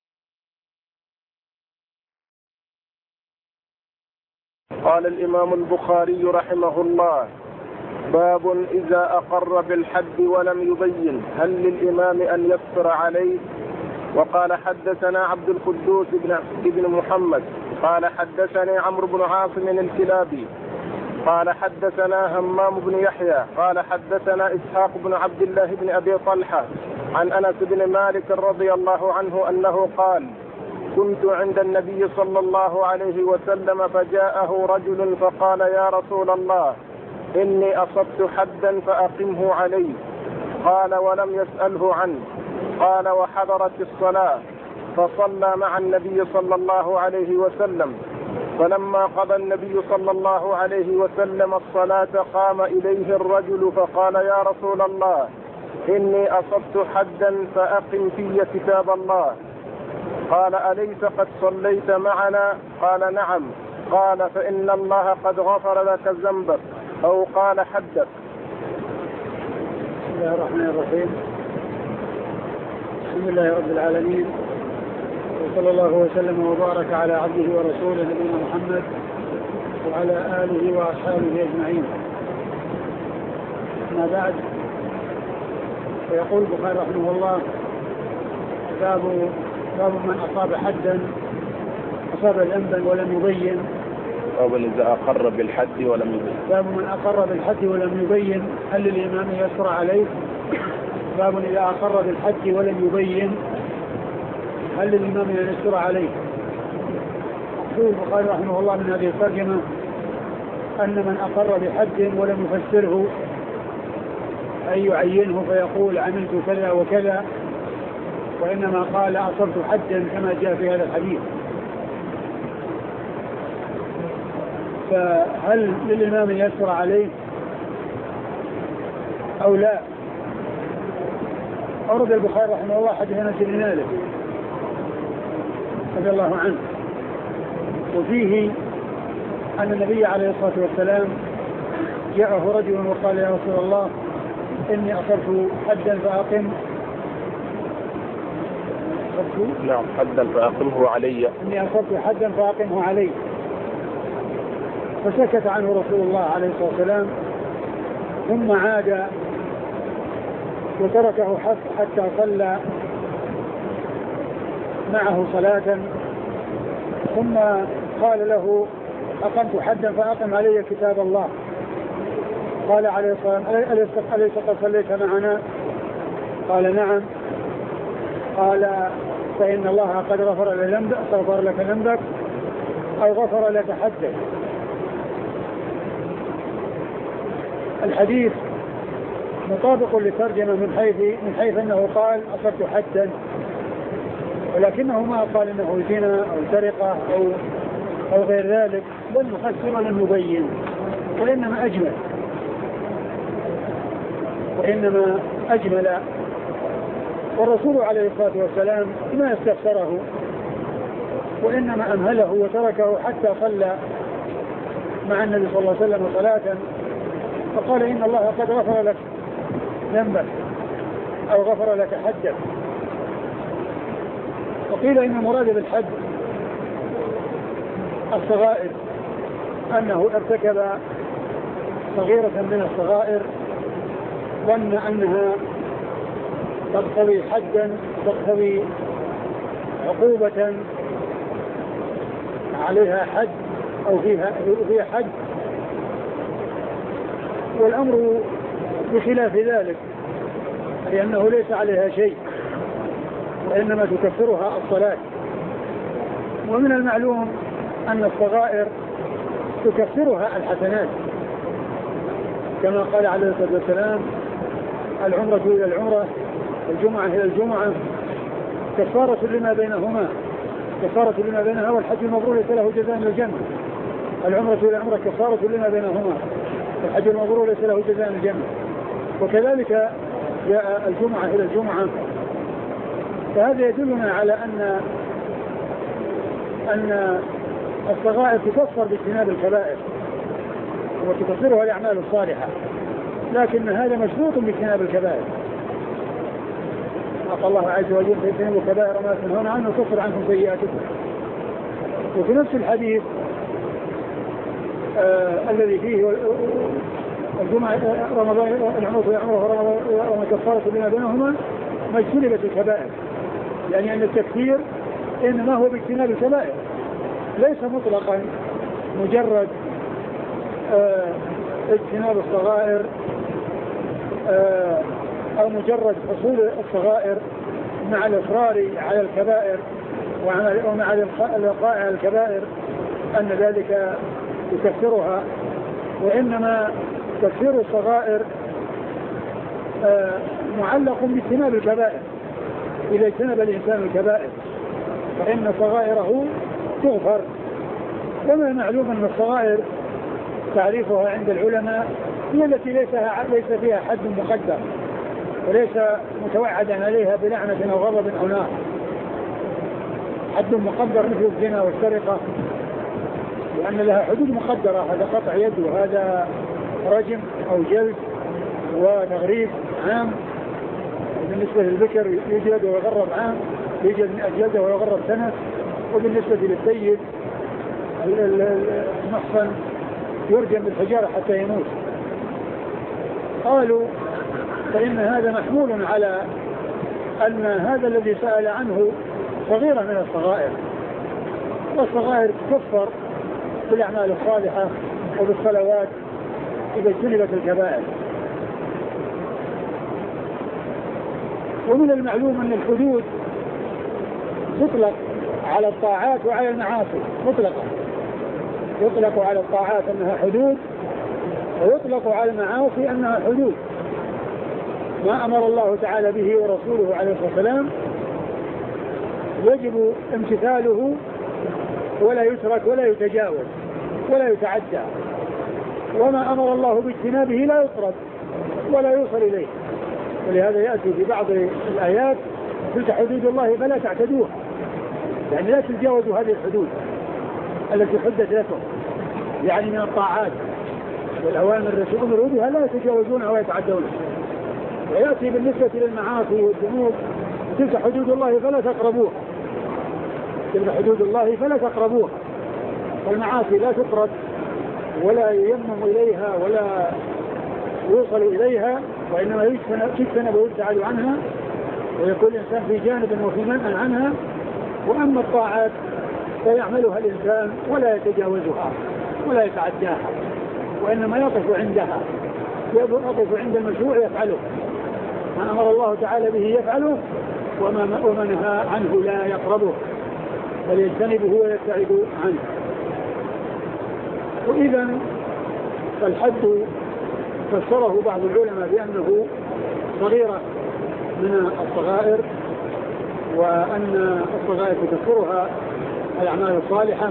قال الإمام البخاري رحمه الله: باب إذا أقر بالحد ولم يبين هل للإمام أن يفطر عليه؟ وقال حدثنا عبد القدوس بن محمد قال حدثني عمرو بن عاصم الكلابي قال حدثنا همام بن يحيى قال حدثنا إسحاق بن عبد الله بن أبي طلحة عن أنس بن مالك رضي الله عنه أنه قال: كنت عند النبي صلى الله عليه وسلم فجاءه رجل فقال: يا رسول الله إني أصبت حدا فأقمه علي. قال ولم يسأله عنه. قال وحضرت الصلاة فصلى مع النبي صلى الله عليه وسلم، فلما قضى النبي صلى الله عليه وسلم الصلاة قام إليه الرجل فقال يا رسول الله إني أصبت حدا فأقم في كتاب الله. قال أليس قد صليت معنا؟ قال نعم. قال فإن الله قد غفر لك ذنبك، أو قال حدك. بسم الله الرحمن الرحيم. الحمد لله رب العالمين، وصلى الله وسلم وبارك على عبده ورسوله نبينا محمد وعلى آله وأصحابه أجمعين. أما بعد، فيقول البخاري رحمه الله باب باب من أصاب حدا أصاب ذنبا ولم يبين. باب إذا أقر بالحد ولم يبين. باب من أقر بالحد ولم يبين هل للإمام يسر عليه؟ باب إذا أقر بالحد ولم يبين هل للإمام يسر عليه؟ يقول البخاري رحمه الله من هذه الترجمة أن من أقر بحد ولم يفسره أي يعينه فيقول عملت كذا وكذا، وإنما قال أصبت حدا كما جاء في هذا الحديث، فهل للإمام يسر عليه أو لا؟ أورد البخاري رحمه الله حديث أنس بن مالك رضي الله عنه، وفيه أن النبي عليه الصلاة والسلام جاءه رجل وقال يا رسول الله إني أصبت حدا فأقم نعم حدا فأقمه علي. إني أصبت حدا فأقمه علي. فسكت عنه رسول الله عليه الصلاة والسلام، ثم عاد وتركه حتى صلى معه صلاة، ثم قال له أقمت حدا فأقم علي كتاب الله. قال عليه الصلاة والسلام أليس قد صليت معنا؟ قال نعم. قال فإن الله قد غفر لك ذنبك أو غفر لك حدك. الحديث مطابق للترجمة من حيث من حيث أنه قال أصبت حدا، ولكنه ما قال إنه زنا أو سرقة أو أو غير ذلك، بل يفسر لم يبين، وإنما أجمل وإنما أجمل والرسول عليه الصلاة والسلام ما استفسره، وإنما أمهله وتركه حتى صلى مع النبي صلى الله عليه وسلم صلاة، فقال إن الله قد غفر لك ذنبك أو غفر لك حدك. وقيل إن المراد بالحد الصغائر، أنه ارتكب صغيرة من الصغائر ظن أنها تقتضي حدا تقتضي عقوبة عليها حد أو فيها فيها حد، والأمر بخلاف ذلك، لأنه ليس عليها شيء وإنما تكفرها الصلاة. ومن المعلوم أن الصغائر تكفرها الحسنات، كما قال عليه الصلاة والسلام العمرة إلى العمرة الجمعة إلى الجمعة كفارة لما بينهما كفارة لما بينها، والحج المبرور ليس له جزاء من الجنة. العمرة إلى العمرة كفارة لما بينهما، الحج المبرور ليس له جزاء من الجنة. وكذلك جاء الجمعة إلى الجمعة. فهذا يدلنا على أن أن الصغائر تكفر باجتناب الكبائر وتكفرها الأعمال الصالحة، لكن هذا مشروط باجتناب الكبائر. قال الله عز وجل فاجتنبوا كبائر ما تنهون عنه وكفر عنكم سيئاتكم. وفي نفس الحديث آه الذي فيه الجمعة رمضان العمرة والعمرة ورمضان كفارة بما بينهما ما اجتنبت الكبائر، يعني أن التكفير إنما هو باجتناب الكبائر، ليس مطلقا مجرد آه اجتناب الصغائر آه أو مجرد حصول الصغائر مع الإصرار على الكبائر ومع الإلقاء على الكبائر أن ذلك يكفرها، وإنما تكفير الصغائر معلق باجتناب الكبائر. إذا اجتنب الإنسان الكبائر فإن صغائره تغفر. وما معلوم أن الصغائر تعريفها عند العلماء هي التي ليس ليس فيها حد مقدر وليس متوعدا عليها بلعنة أو غضب أو نار. حد مقدر مثل الزنا والسرقة لأن لها حدود مقدرة، هذا قطع يد وهذا رجم أو جلد وتغريب عام. بالنسبة للذكر يجلد ويغرب عام، يجلد من الجلد ويغرب سنة. وبالنسبة للسيد المحصن يرجم بالحجارة حتى يموت. قالوا فإن هذا محمول على أن هذا الذي سأل عنه صغيرة من الصغائر، والصغائر تكفر بالأعمال الصالحة وبالصلوات إذا اجتنبت الكبائر. ومن المعلوم أن الحدود تطلق على الطاعات وعلى المعاصي مطلقا. يطلق على الطاعات أنها حدود ويطلق على المعاصي أنها حدود. ما أمر الله تعالى به ورسوله عليه الصلاة والسلام يجب امتثاله ولا يترك ولا يتجاوز ولا يتعدى. وما أمر الله باجتنابه لا يطرد ولا يوصل إليه. ولهذا يأتي في بعض الآيات تلك حدود الله فلا تعتدوها، يعني لا تتجاوزوا هذه الحدود التي حدت لكم، يعني من الطاعات والأوامر التي أمروا بها لا يتجاوزونها ويتعدونها. ويأتي بالنسبة للمعاصي والذنوب تلك حدود الله فلا تقربوها، تلك حدود الله فلا تقربوها. والمعاصي لا تقرب ولا ييمم إليها ولا يوصل إليها، وإنما تجتنب ويبتعد عنها ويكون الإنسان في جانب وفي منع عنها. وأما الطاعات فيعملها الإنسان ولا يتجاوزها ولا يتعداها، وإنما يقف عندها، يقف عند المشروع يفعله. ما أمر الله تعالى به يفعله وما, وما نهى عنه لا يقربه بل يجتنبه ويبتعد عنه. وإذا فالحد فسره بعض العلماء بأنه صغيرة من الصغائر، وأن الصغائر تكفرها الأعمال الصالحة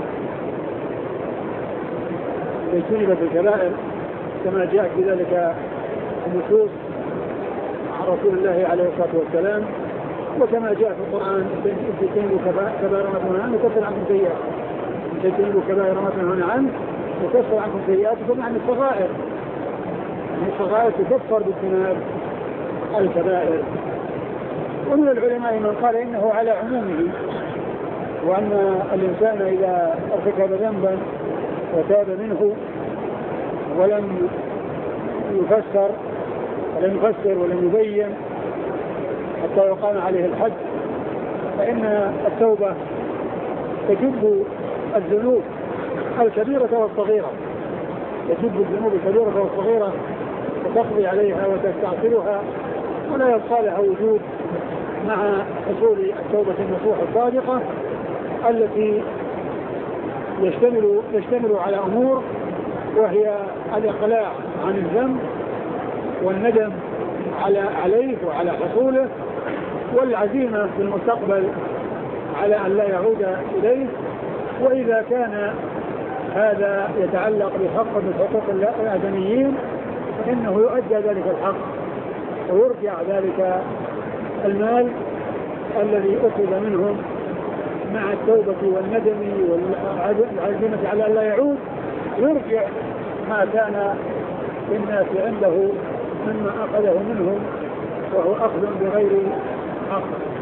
اجتنبت الكبائر كما جاء في ذلك النصوص عن رسول الله عليه الصلاة والسلام، وكما جاء في القرآن تجتنبوا كبائر ما تنهون عنه وكفر عنكم سيئات تجتنبوا كبائر ما تنهون عنه وكفر عنكم سيئاتكم. عن الصغائر، يعني الصغائر تكفر باجتناب الكبائر. ومن العلماء من قال إنه على عمومه، وأن الإنسان إذا ارتكب ذنبا وتاب منه ولم يفسر ولم يفسر ولم يبين حتى يقام عليه الحد فإن التوبة تجب الذنوب الكبيرة والصغيرة، تجب الذنوب الكبيرة والصغيرة وتقضي عليها وتستعصرها، ولا يبقى لها وجود مع حصول التوبة النصوح الصادقة التي يشتمل يشتمل على أمور، وهي الإقلاع عن الذنب والندم على عليه وعلى حصوله، والعزيمة في المستقبل على أن لا يعود إليه. وإذا كان هذا يتعلق بحق من حقوق الآدميين فإنه يؤدى ذلك الحق ويرجع ذلك المال الذي أخذ منهم مع التوبة والندم والعزيمة على أن لا يعود، يرجع ما كان للناس عنده مما أخذه منهم وهو أخذ بغير حق.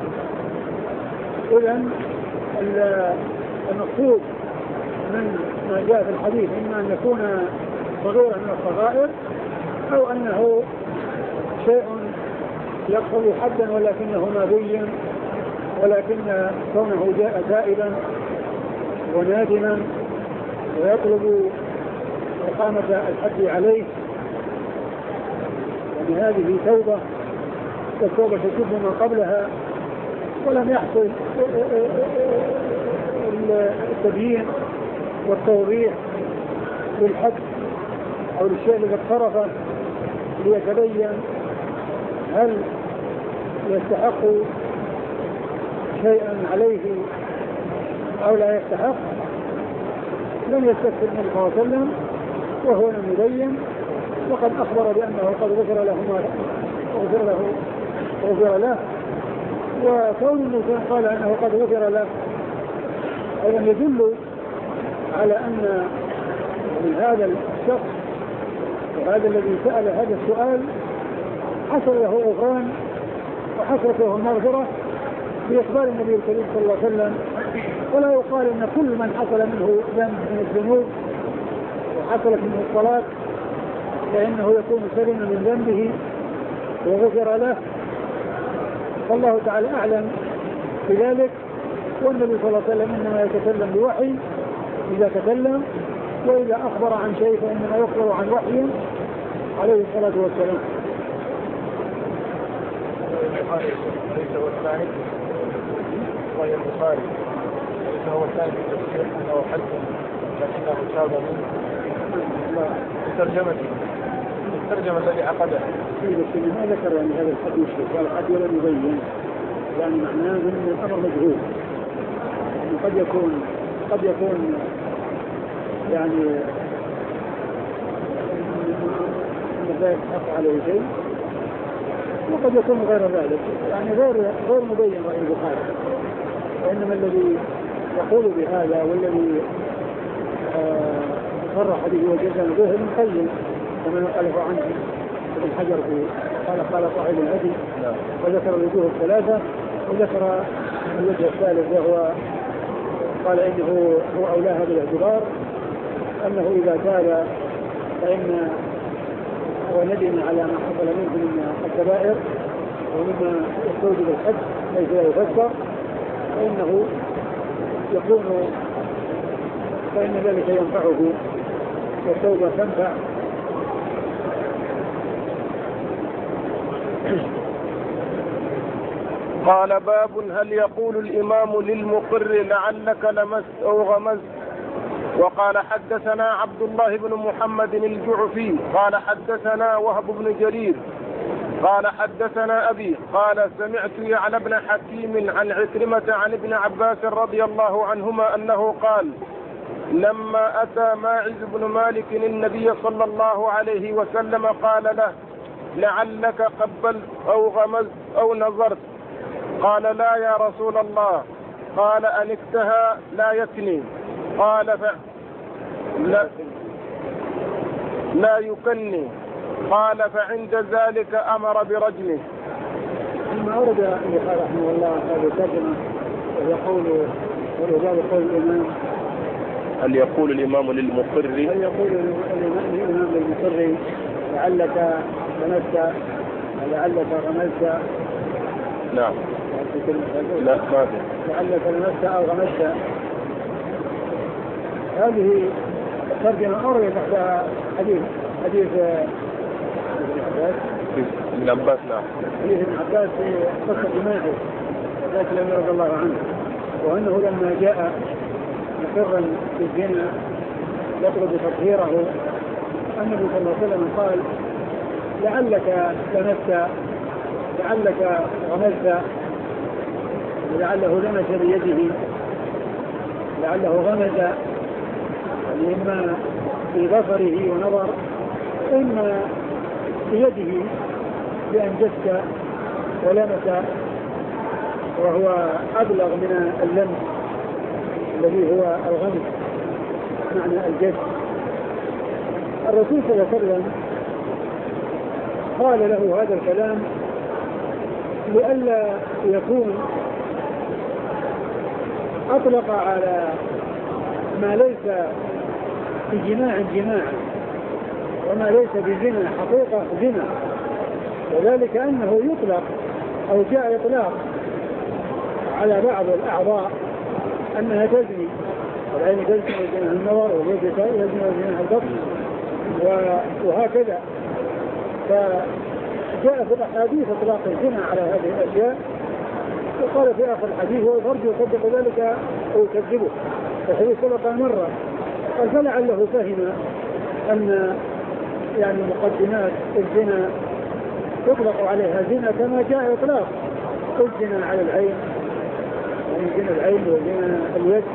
إذن المقصود من ما جاء في الحديث إما أن يكون صغيرا من الصغائر أو أنه شيء يقتضي حدا ولكنه ما بين، ولكن كونه جاء تائبا ونادما ويطلب إقامة الحد عليه، يعني هذه توبة، والتوبة تجب ما قبلها، ولم يحصل التبيين والتوضيح بالحد أو للشيء الذي اقترفه ليتبين هل يستحق شيئا عليه أو لا يستحق، لم يستكثر النبي صلى الله عليه وسلم وهو لم يبين، وقد أخبر بأنه قد غفر له ما غفر له غفر له وكون النبي قال أنه قد غفر له أيضا يدل على أن من هذا الشخص وهذا الذي سأل هذا السؤال حصل له غفران وحصلت له المغفرة بإخبار النبي الكريم صلى الله عليه وسلم. ولا يقال أن كل من حصل منه ذنب من الذنوب وحصلت منه الصلاة فإنه يكون سليما من ذنبه وغفر له، فالله تعالى أعلم بذلك. والنبي صلى الله عليه وسلم إنما يتكلم بوحي إذا تكلم، وإذا أخبر عن شيء فإنما يخبر عن وحي عليه الصلاة والسلام. ليس هو الثاني وهي البخاري ليس هو الثاني في التفسير أنه حد لكنه تاب منه بترجمته الترجمة الذي عقدها. بس ما ذكر يعني هذا الحديث والحد ولم يبين، يعني معناه أن الأمر مجهول، يعني قد يكون قد يكون يعني لا يستحق عليه شيء، وقد يكون غير ذلك، يعني غير غير مبين رأي البخاري. وإنما الذي يقول بهذا والذي صرح به وجزم به ابن القيم كما نقله عنه ابن حجر في قال قال صاحب الهدي، وذكر الوجوه الثلاثة وذكر الوجه الثالث وهو قال إنه هو أولاها بالاعتبار أنه إذا تاب فإن وندم على ما حصل منه من الكبائر ومما يستوجب الحد ليس لا يفسر، فإنه يكون فإن ذلك ينفعه والتوبة تنفع. قال باب هل يقول الإمام للمقر لعلك لمست أو غمزت. وقال حدثنا عبد الله بن محمد الجعفي قال حدثنا وهب بن جرير قال حدثنا أبي قال سمعت يعلى بن حكيم عن عكرمة عن ابن عباس رضي الله عنهما أنه قال لما أتى ماعز بن مالك النبي صلى الله عليه وسلم قال له لعلك قبلت أو غمزت أو نظرت. قال لا يا رسول الله. قال أنكتها لا يكني. قال ف... لا... لا يكني. قال فعند ذلك أمر برجمه. ثم أورد البخاري رحمه الله هذه الترجمة وهي قول ولذلك قول الإمام هل يقول الإمام للمقر هل يقول الإمام للمقر لعلك لمست لعلك غمزت. نعم لا ما في لعلك لمست أو غمزت. هذه الترجمة أورد تحت حديث حديث ابن عباس ابن عباس نعم حديث ابن عباس في قصة ماعز ذات الأمير رضي الله عنه، وأنه لما جاء مقرا في الزنا يطلب تطهيره النبي صلى الله عليه وسلم قال لعلك لمست لعلك غمزت لعله لمس بيده لعله غمز، إما في بصره ونظر إما بيده بأن جس ولمس، وهو أبلغ من اللمس الذي هو الغمز معنى الجس. الرسول صلى الله عليه وسلم قال له هذا الكلام لئلا يكون أطلق على ما ليس بجماع جماعا وما ليس بزنا حقيقة زنا، وذلك أنه يطلق أو جاء إطلاق على بعض الأعضاء أنها تزني، والعين تزني وزنها النظر واليد تزني وزنها البطن وهكذا. فجاء في الأحاديث إطلاق الزنا على هذه الأشياء، وقال في آخر الحديث والفرج يصدق ذلك أو يكذبه، الحديث سبق مرة. قال فلعله فهم أن يعني مقدمات الزنا يطلق عليها زنا كما جاء إطلاق الزنا على العين، يعني زنا العين وزنا اليد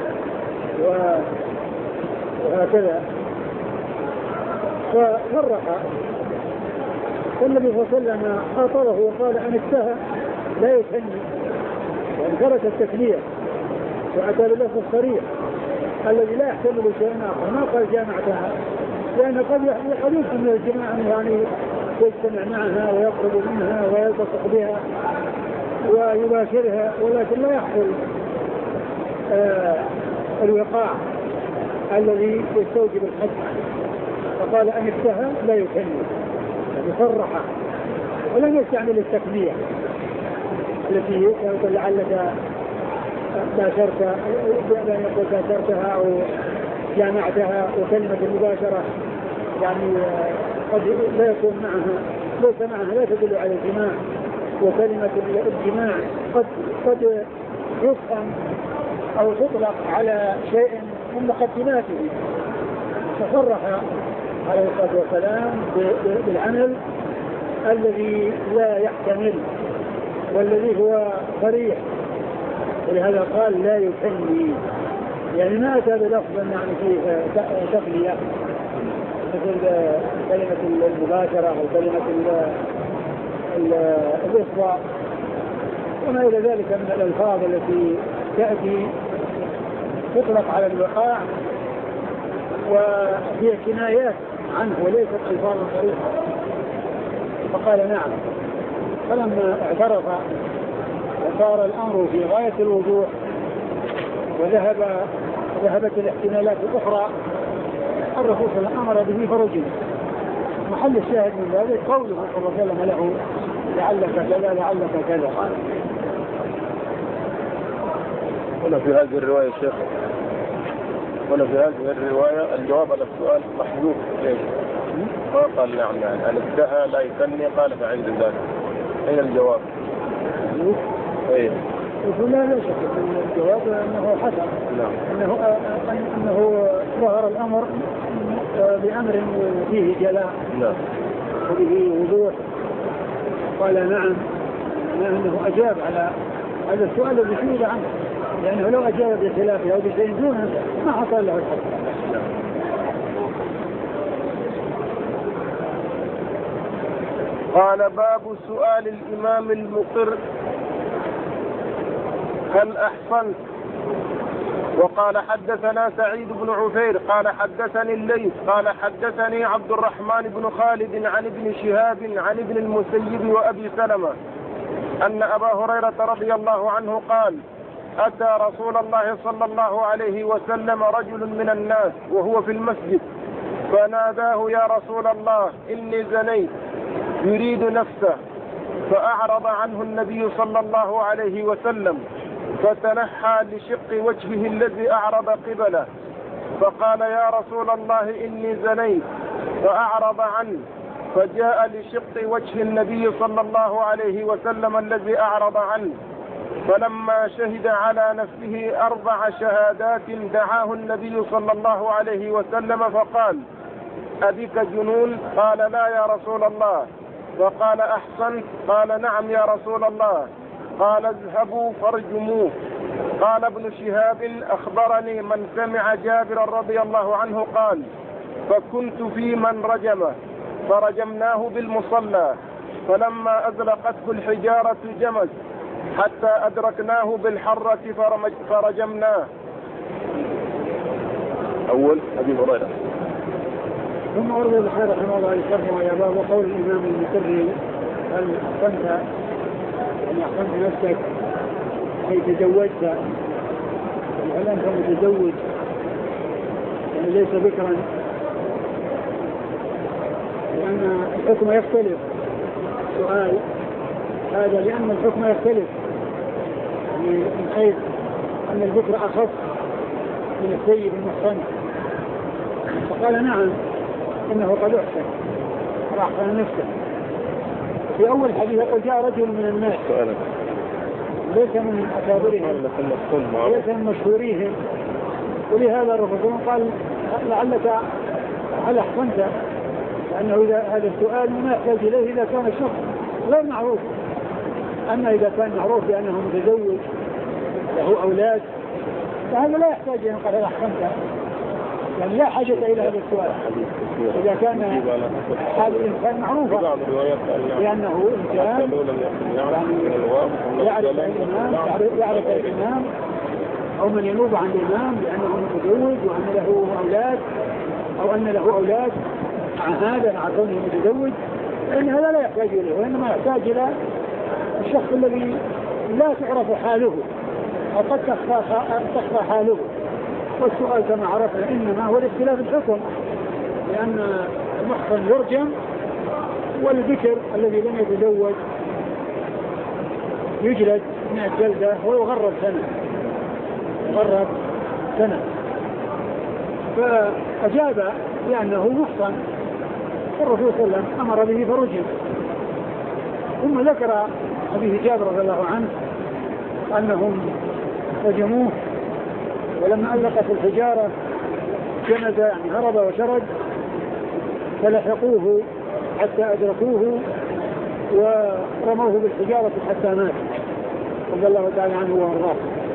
وهكذا. ففرق والنبي صلى الله عليه وسلم خاطره وقال أن اشتهى لا يثني، يعني ترك التثنية وأتى باللفظ الصريح الذي لا يحتمل شيئا آخر، ما قال جامعتها، لأن قد يمكن من الجماعة يعني يجتمع معها ويقرب منها ويلتصق بها ويباشرها، ولكن لا يحصل آه الوقاع الذي يستوجب الحد. فقال أن اشتهى لا يثني، يصرح ولم يستعمل التثنية التي يقول لعلك باشرت بأن يقول باشرتها أو جامعتها، وكلمة المباشرة يعني قد لا يكون معها ليس معها لا تدل على الجماع، وكلمة الجماع قد قد يفهم أو تطلق على شيء من مقدماته. فصرح عليه الصلاة والسلام بالعمل الذي لا يحتمل والذي هو صريح، ولهذا قال لا يثني، يعني ما أتى بلفظ يعني فيه تقنية مثل كلمة المباشرة أو كلمة الإصبع وما إلى ذلك من الألفاظ التي تأتي تطلق على الوقاع وهي كنايات عنه وليست ألفاظ صريحة. فقال نعم. فلما اعترف وصار الأمر في غاية الوضوح وذهب ذهبت الاحتمالات الأخرى، الرسول صلى الله عليه وسلم أمر به فرجم. محل الشاهد من ذلك قوله صلى الله عليه وسلم له لعلك كذا لعلك كذا. هنا في هذه الرواية الشيخ هنا في هذه الرواية الجواب على السؤال محذوف ليش؟ ما قال نعم يعني أن اشتهى لا يثني قال فعند ذلك. أين الجواب؟ ايه يقول لا لا شك ان الجواب انه حسن، نعم انه انه ظهر الامر بامر فيه جلاء نعم وفيه وضوح. قال نعم لانه اجاب على هذا السؤال الذي سئل عنه، لانه لو اجاب بخلافه او بشيء دونه ما حصل له الحق. قال باب سؤال الإمام المقر هل أحسنت؟ وقال حدثنا سعيد بن عفير قال حدثني الليث قال حدثني عبد الرحمن بن خالد عن ابن شهاب عن ابن المسيب وأبي سلمة أن أبا هريرة رضي الله عنه قال أتى رسول الله صلى الله عليه وسلم رجل من الناس وهو في المسجد فناداه يا رسول الله إني زنيت يريد نفسه، فأعرض عنه النبي صلى الله عليه وسلم فتنحى لشق وجهه الذي أعرض قبله فقال يا رسول الله إني زنيت، فأعرض عنه فجاء لشق وجه النبي صلى الله عليه وسلم الذي أعرض عنه، فلما شهد على نفسه أربع شهادات دعاه النبي صلى الله عليه وسلم فقال أبك جنون؟ قال لا يا رسول الله. فقال أحسنت؟ قال نعم يا رسول الله. قال اذهبوا فارجموه. قال ابن شهاب أخبرني من سمع جابر رضي الله عنه قال فكنت في من رجمه فرجمناه بالمصلى فلما أزلقته الحجارة جمز حتى أدركناه بالحرة فرجمناه. أول أبي هريرة. ثم أرضي الخير رحمه الله يشرحه يا باب وقول الإمام المسري هل أحسنت أن أحسنت نفسك أي تزوجت، هل أنت متزوج يعني ليس بكرا، لأن الحكم يختلف. سؤال هذا لأن الحكم يختلف يعني من حيث أن البكر أخف من السيد المحسن. فقال نعم إنه قد أحسن وأحسن نفسه. في أول حديث قد جاء رجل من الناس ليس من أكابرهم ليس من مشهوريهم، ولهذا الرسول قال لعلك هل أحسنت لأنه إذا هذا السؤال ما يحتاج إليه إذا كان الشخص غير معروف. أما إذا كان معروف بأنه متزوج له أولاد فهذا لا يحتاج أن قد أحكمته، يعني لا حاجة إلى هذا السؤال إذا كان هذا الإنسان معروفا لأنه إنسان يعني يعرف الإمام يعرف الإمام أو من ينوب عن الإمام بأنه متزوج وأن له أولاد أو أن له أولاد مع هذا مع كونه متزوج، فإن هذا لا يحتاج إليه، وإنما يحتاج إلى الشخص الذي لا تعرف حاله أو قد تخفى حاله. والسؤال كما عرفنا إنما هو الاختلاف الحكم، لأن المحصن يرجم والذكر الذي لم يتزوج يجلد مئة جلدة ويغرب سنة يغرب سنة. فأجاب لأنه محصن الرسول صلى الله عليه وسلم أمر به فرجم. ثم ذكر حديث جابر رضي الله عنه أنهم رجموه ولما ألقت الحجارة جمد يعني هرب وشرد فلحقوه حتى أدركوه ورموه بالحجارة حتى مات رضي الله تعالى عنه وارضاه.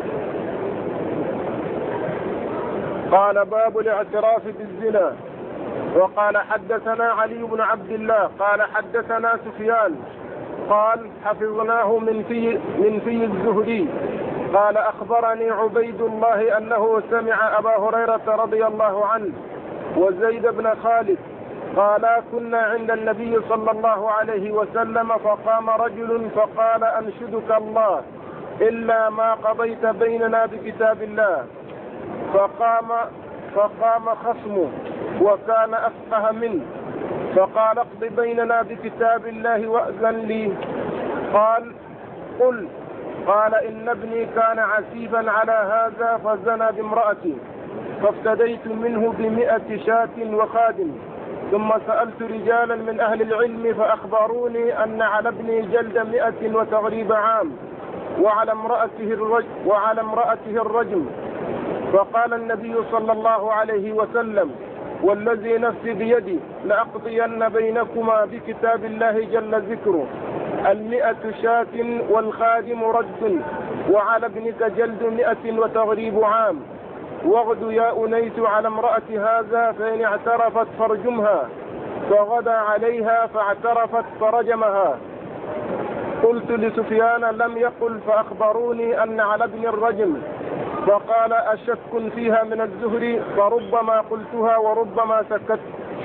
قال باب الاعتراف بالزنا. وقال حدثنا علي بن عبد الله قال حدثنا سفيان قال حفظناه من في من في الزهري قال أخبرني عبيد الله أنه سمع أبا هريرة رضي الله عنه وزيد بن خالد قالا كنا عند النبي صلى الله عليه وسلم فقام رجل فقال أنشدك الله إلا ما قضيت بيننا بكتاب الله. فقام فقام خصمه وكان أفقه منه فقال اقض بيننا بكتاب الله وأذن لي. قال قل قال إن ابني كان عسيبا على هذا فزنى بامرأتي فافتديت منه بمئة شاة وخادم. ثم سألت رجالا من أهل العلم فأخبروني أن على ابني جلد مئة وتغريب عام وعلى امرأته الرجم, وعلى امرأته الرجم. فقال النبي صلى الله عليه وسلم والذي نفسي بيدي لأقضين بينكما بكتاب الله جل ذكره المئة شاة والخادم رد وعلى ابنك جلد مئة وتغريب عام. واغد يا أنيس على امرأة هذا فإن اعترفت فرجمها. فغدا عليها فاعترفت فرجمها. قلت لسفيان لم يقل فأخبروني أن على ابن الرجم. فقال أشك فيها من الزهري فربما قلتها وربما سكت.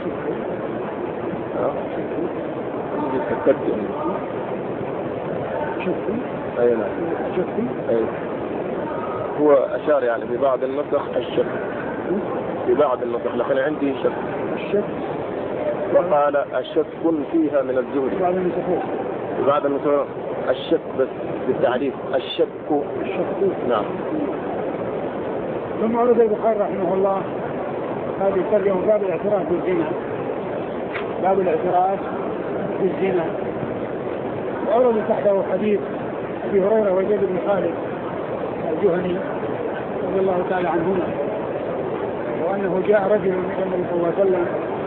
سكت أي نعم أي. هو أشار يعني في بعض النسخ الشك في بعض النسخ لكن عندي شك الشك وقال أشك فيها من الزهري بعض النسخ بعض النسخ الشك بس بالتعريف الشك الشك نعم. ثم ورد البخاري رحمه الله هذه ترجمة باب الاعتراف بالزنا باب الاعتراف بالزنا. وأورد تحته حديث أبي هريرة وزيد بن خالد الجهني رضي الله تعالى عنهما وأنه جاء رجل من النبي صلى الله عليه وسلم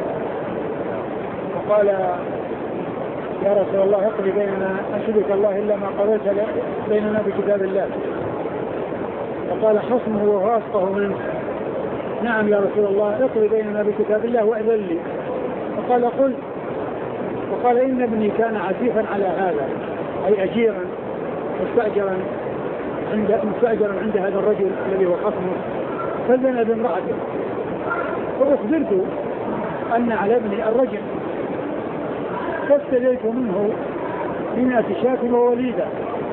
وقال يا رسول الله اقضي بيننا أنشدك الله إلا ما قضيت بيننا بكتاب الله. فقال خصمه وهو أفقه منه نعم يا رسول الله اقضي بيننا بكتاب الله وأذن لي. فقال قل. وقال إن ابني كان عسيفا على هذا أي أجيرا مستأجرا عند مستأجرا عند هذا الرجل الذي هو خصمه فزنى بامرأته. فأخبرت أن على ابني الرجل فافتديت منه بمئة شاة ووليدة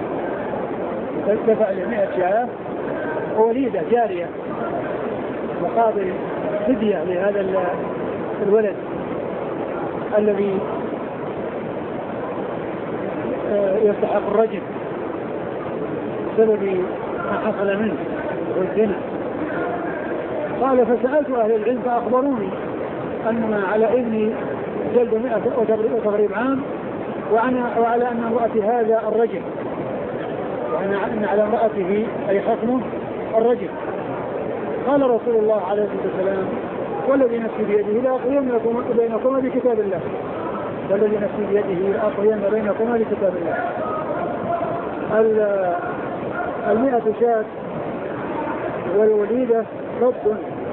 دفع لمئة شاة ووليدة جارية مقابل فدية لهذا الولد الذي يستحق الرجل بسبب ما حصل منه والزنا. قال فسألت أهل العلم فأخبروني أن على ابني جلد مئة وتغريب عام وعلى أن امرأة هذا الرجل وأن على امرأته أي خصمه الرجل. قال رسول الله عليه الصلاة والسلام والذي نفسي بيده لأقضين بينكما بكتاب الله والذي نفسي بيده لأقضين بينكما بكتاب الله. المئة شاة والوليدة رد،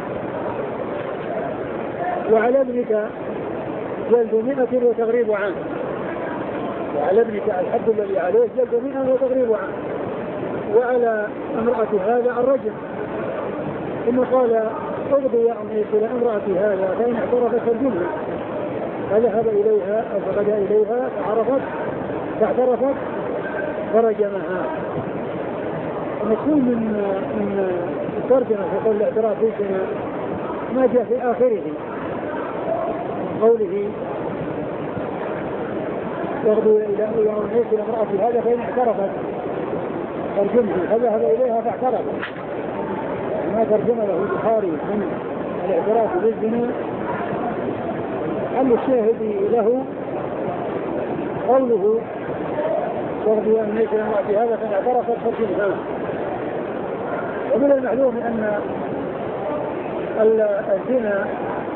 وعلى ابنك جلد مئة وتغريب عنه، وعلى ابنك الحد الذي عليه جلد مئة وتغريب عنه، وعلى امرأة هذا الرجل. ثم قال اغضي يا أمي إلى امرأة هذا فإن اعترفت فارجمها. فذهب إليها أو فغدا إليها فعرفت فاعترفت فرجمها. المفهوم من من الترجمة في قول الاعتراف بالزنا ما جاء في آخره قوله يغدو إلى أمي إلى امرأة هذا فإن اعترفت فارجمها. فذهب إليها فاعترفت. ما ترجم له البخاري من الاعتراف بالزنا حل الشاهد له قوله يغدو أن ليس امرأة هذا فإن اعترفت فارجمها. ومن المعلوم أن الزنا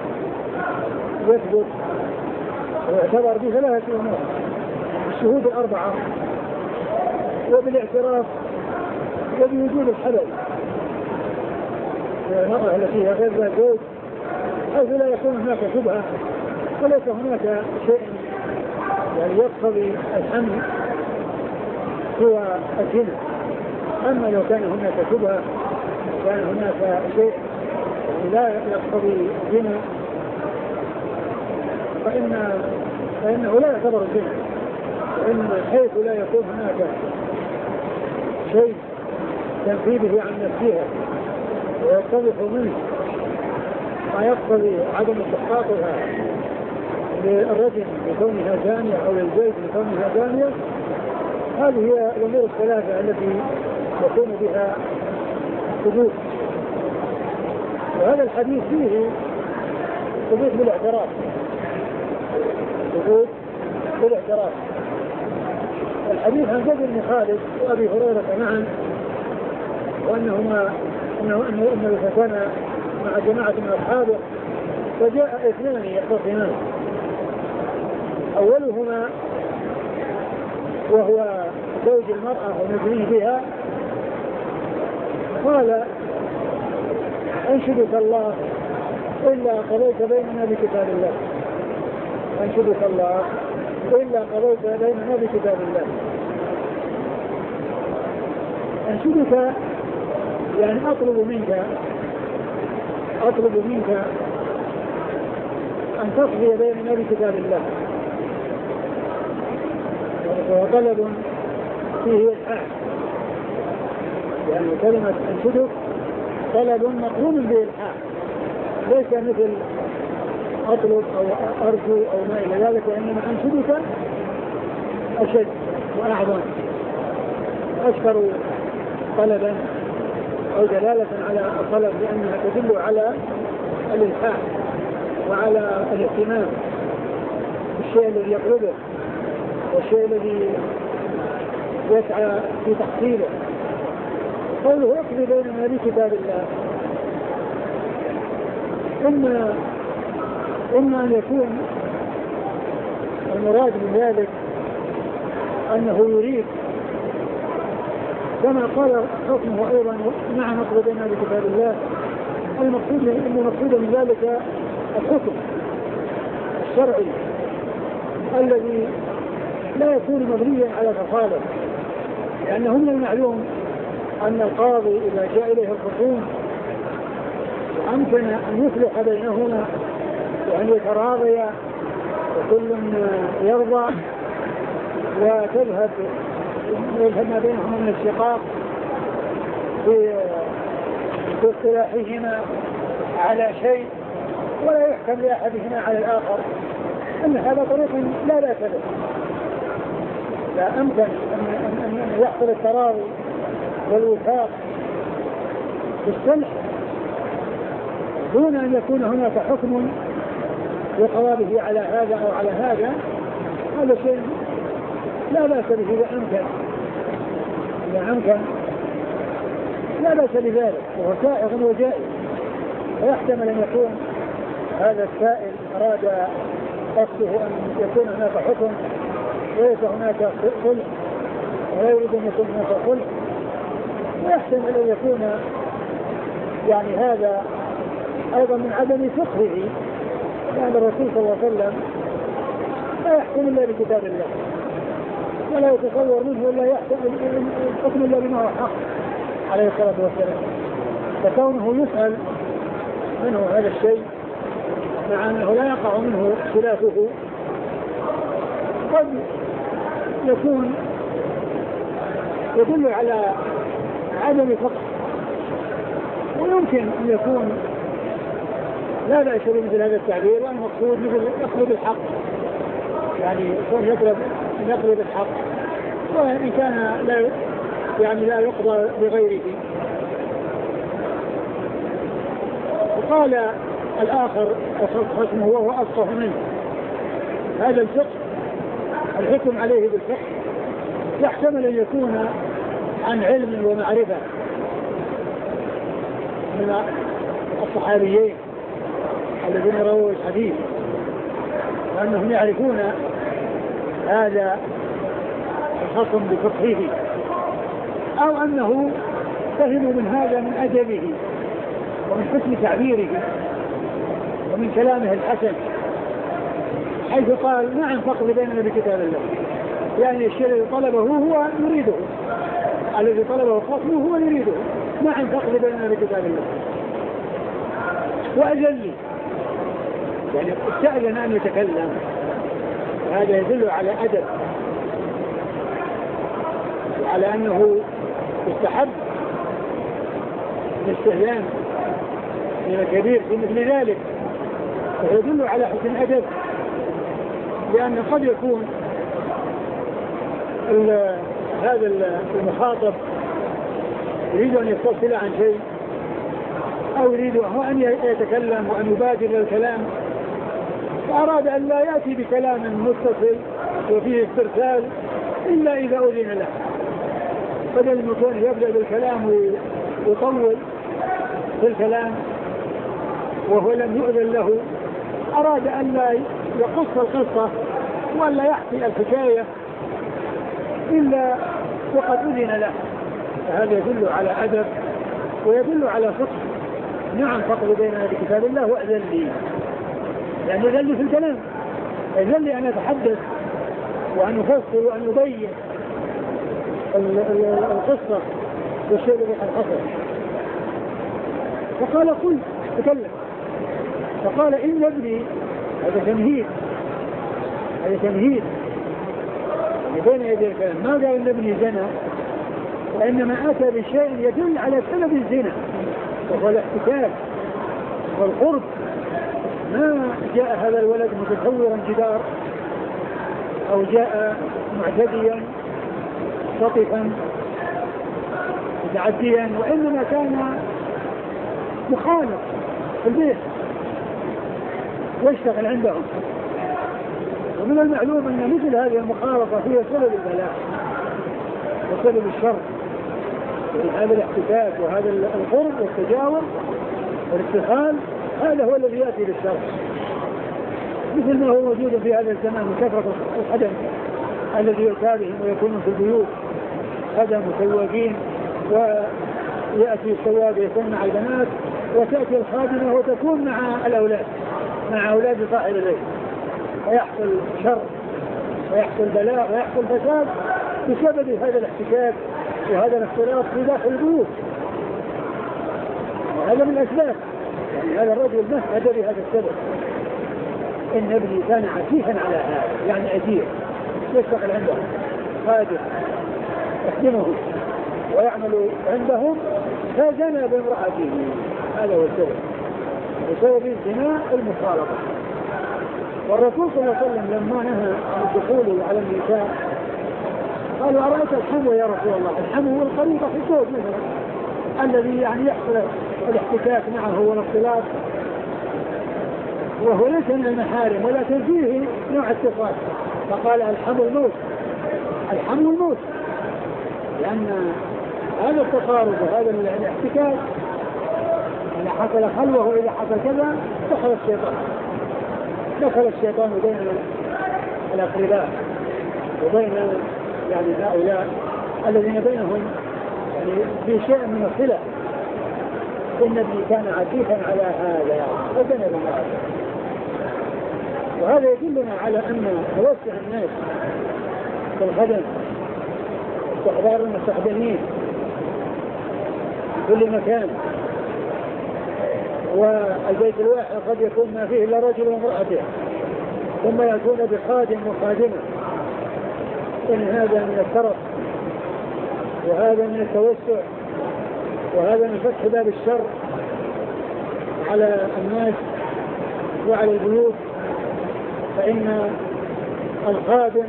يثبت ويعتبر بثلاثة أمور: الشهود الأربعة، وبالاعتراف، وبوجود الحلال المرأة التي هي غير ذات زوج، حيث لا يكون هناك شبهة وليس هناك شيء يعني يقتضي الحمل هو الزنا. أما لو كان هناك شبهة كان هناك شيء لا يقتضي الزنا فإن فإنه لا يعتبر الزنا. وإن حيث لا يكون هناك شيء تنفي به عن نفسها ويتضح منه ما يقتضي عدم استحقاقها للرجل بكونها زانية أو للزوج بكونها زانية، هذه هي الأمور الثلاثة التي يكون بها ثبوت. وهذا الحديث فيه ثبوت بالاعتراف، ثبوت بالاعتراف. الحديث عن زيد بن خالد وأبي هريرة معا وأنهما أنه أنه كان مع جماعة من أصحابه فجاء اثنان يختصمان، أولهما وهو زوج المرأة ومدنيه بها قال أنشدك الله إلا قضيت بيننا بكتاب الله، أنشدك الله إلا قضيت بيننا بكتاب الله. أنشدك يعني أطلب منك أطلب منك أن تقضي بيننا بكتاب الله. وهو طلب فيه إلحاح، يعني كلمة أنشدك طلب مقرون بإلحاح، ليس مثل أطلب أو أرجو أو ما إلى ذلك، وإنما أنشدك أشد وأعظم أكثر طلبا أو دلالة على الطلب، لأنها تدل على الإلحاح وعلى الاهتمام بالشيء الذي يطلبه والشيء الذي يسعى في تحصيله. قوله اقضي بيننا بكتاب الله، إما إما أن يكون المراد من ذلك أنه يريد كما قال حكمه أيضا مع نقض بيننا بكتاب الله، المقصود أن المقصود من ذلك الحكم الشرعي الذي لا يكون مبنيا على تفاضل، لأنه من المعلوم أن القاضي إذا جاء إليه الخصوم أمكن أن يصلح بينهما وأن يتراضيا وكل يرضى وتذهب يذهب ما بينهما من الشقاق في اصطلاحهما على شيء ولا يحكم لأحدهما على الآخر، أن هذا طريق لا بأس به. لا أمكن أن يحصل التراضي والوفاق بالصلح دون أن يكون هناك حكم يقضى به على هذا أو على هذا. هذا شيء لا بأس به إذا أمكن إذا أمكن لا بأس بذلك، وهو سائغ وجائز، ويحتمل أن يكون هذا السائل أراد قصده أن يكون هناك حكم وليس هناك خلق ولا يريد أن يكون هناك خلق، ويحتمل أن يكون يعني هذا أيضا من عدم فقهه، لأن الرسول صلى الله عليه وسلم لا يحكم إلا بكتاب الله ولا يتصور منه إلا يحكم الحكم إلا بما هو حق عليه الصلاة والسلام. فكونه يسأل منه هذا الشيء مع أنه لا يقع منه خلافه قد يكون يدل على عدم فقه، ويمكن أن يكون لا بأس بمثل هذا التعبير، والمقصود مثل يطلب الحق، يعني يكون يطلب يطلب الحق، وإن كان لا يعني لا يقضى بغيره. وقال الآخر خصمه وهو أفقه منه، هذا الفقه الحكم عليه بالفقه يحتمل أن يكون عن علم ومعرفة من الصحابيين الذين رووا الحديث، وأنهم يعرفون هذا الخصم بفقهه، أو أنه فهموا من هذا من أدبه ومن حسن تعبيره ومن كلامه الحسن، حيث قال نعم فقه بيننا بكتاب الله، يعني الشيء الذي طلبه هو يريده، الذي طلبه الخصم هو يريده، نعم فقه بيننا بكتاب الله. وأجل لي يعني استأذن أن يتكلم، وهذا يدل على أدب وعلى أنه يستحب الاستئذان من الكبير في مثل ذلك، ويدل على حسن أدب، لأن قد يكون هذا المخاطب يريد أن يستفسر عن شيء أو يريد أن يتكلم وأن يبادر الكلام، فأراد أن لا يأتي بكلام متصل وفيه استرسال إلا إذا أذن له، بدل من كونه يبدأ بالكلام ويطول في الكلام وهو لم يؤذن له، أراد أن لا يقص القصة ولا يحكي الحكاية إلا وقد أذن له، فهذا يدل على أدب ويدل على فقه. نعم فقه بيننا بكتاب الله وأذن لي، يعني أذن لي في الكلام، أذن لي أن أتحدث وأن أفصل وأن أبين القصة والشيء الذي قد حصل. فقال قل تكلم، فقال إن ابني، هذا تمهيد هذا تمهيد بين يدي الكلام، ما قال إن ابني زنا، وإنما أتى بشيء يدل على سبب الزنا وهو الاحتكاك والقرب. ما جاء هذا الولد متسورا جدار أو جاء معتديا سطفا متعديا، وإنما كان مخالف في البيت يشتغل عندهم. ومن المعلوم أن مثل هذه المخالطة هي سبب البلاء وسبب الشر، هذا الاحتكاك وهذا القرب والتجاور والاتصال، هذا هو الذي يأتي بالشر، مثل ما هو موجود في هذا الزمان من كثرة الخدم الذي يؤتى بهم ويكونون في البيوت خدم وسواقين، ويأتي السواق يكون مع البنات وتأتي الخادمة وتكون مع الأولاد مع أولاد صاحب البيت، ويحصل شر ويحصل بلاء ويحصل فساد بسبب هذا الاحتكاك وهذا الاختلاط في داخل البيوت. وهذا من الأسباب، يعني هذا الرجل مهد بهذا السبب. إن ابني كان عسيفا على هذا، يعني أجير يشتغل عندهم خادم يخدمه ويعمل عندهم، فزنى بامرأته، هذا هو السبب، بسبب الزنا المخالطة. والرسول صلى الله عليه وسلم لما نهى عن الدخول على النساء قالوا أرأيت الحمو يا رسول الله؟ الحمو هو الخليطة في الزوج مثلا الذي يعني يحصل الاحتكاك معه والاختلاط، وهو ليس من المحارم ولكن فيه نوع اتصال، فقال الحمو الموت، الحمو الموت، لأن هذا التقارب وهذا الاحتكاك إذا حصل خلوة وإذا حصل كذا دخل الشيطان دخل الشيطان بين الأقرباء وبين يعني هؤلاء الذين بينهم يعني في شيء من الصلة. النبي كان عزيزا على هذا وبين هذا، وهذا يدلنا على أن توسع الناس في الخدم واستحضار المستخدمين في كل مكان، والبيت الواحد قد يكون ما فيه إلا رجل وامرأته ثم يكون بخادم وخادمة، إن هذا من الترف وهذا من التوسع وهذا من فتح باب الشر على الناس وعلى البيوت. فإن الخادم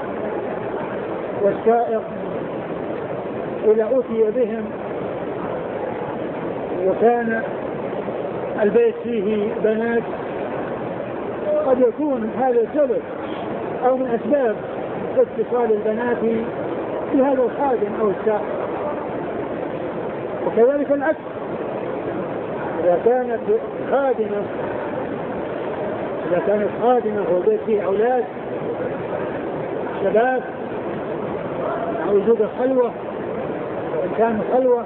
والسائق إذا أتي بهم وكان البيت فيه بنات قد يكون هذا سبب أو من أسباب اتصال البنات بهذا الخادم أو السائق، وكذلك العكس إذا كانت خادمة إذا كانت خادمة والبيت فيه أولاد شباب أو وجود الخلوة وإن كان خلوة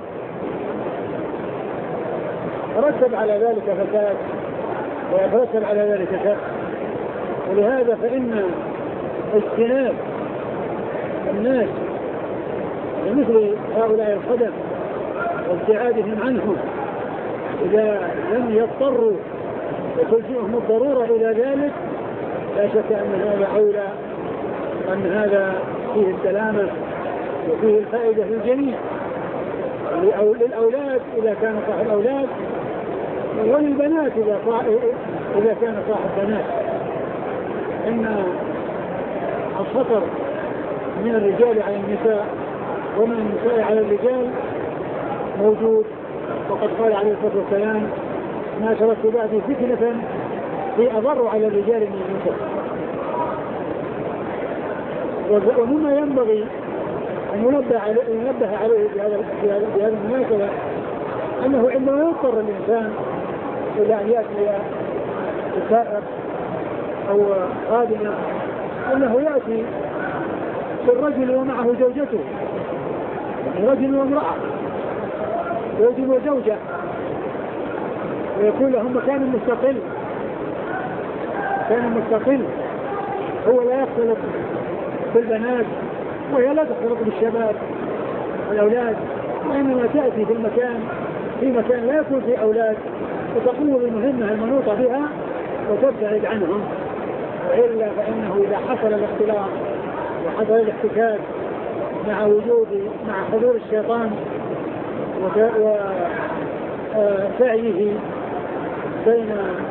ترتب على ذلك فساد ويترتب على ذلك شر. ولهذا فإن اجتناب الناس مثل هؤلاء الخدم وابتعادهم عنهم إذا لم يضطروا وتلزمهم الضرورة إلى ذلك لا شك أن هذا أولى، أن هذا فيه السلامة وفيه الفائدة للجميع، للأولاد إذا كان صاحب أولاد وللبنات إذا إذا كان صاحب بنات. إن الخطر من الرجال على النساء ومن النساء على الرجال موجود، وقد قال عليه الصلاة والسلام ما تركت بعدي فتنة هي أضر على الرجال من النساء. ومما ينبغي أن ينبه عليه, ينبه عليه في هذه المناسبة أنه عندما يضطر الإنسان إلى أن يأتي بسائق أو خادمة أنه يأتي بالرجل ومعه زوجته، رجل وامرأة، رجل وزوجة، ويكون لهم مكان مستقل مكان مستقل هو لا يختلط بالبنات وهي لا تختلط بالشباب والأولاد، وإنما تأتي في المكان في مكان لا يكون فيه أولاد وتقوم بمهمة المنوطة بها وتبتعد عنهم. وإلا فإنه إذا حصل الاختلاط وحصل الاحتكاك مع وجود مع حضور الشيطان وسعيه بين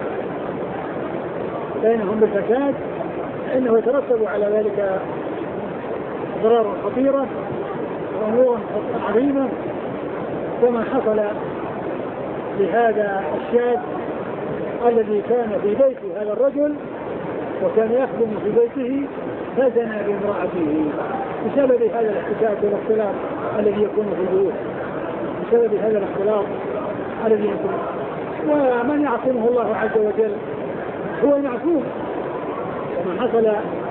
بينهم بالفساد فإنه يترتب على ذلك ضرر خطيرة وأمور عظيمة، كما حصل لهذا الشاب الذي كان في بيت هذا الرجل وكان يخدم في بيته فزنى بامرأته بسبب هذا الاحتكاك والاختلاط الذي يكون في البيوت، بسبب هذا الاختلاط الذي يكون. ومن يعصمه الله عز وجل هو المعصوم، كما حصل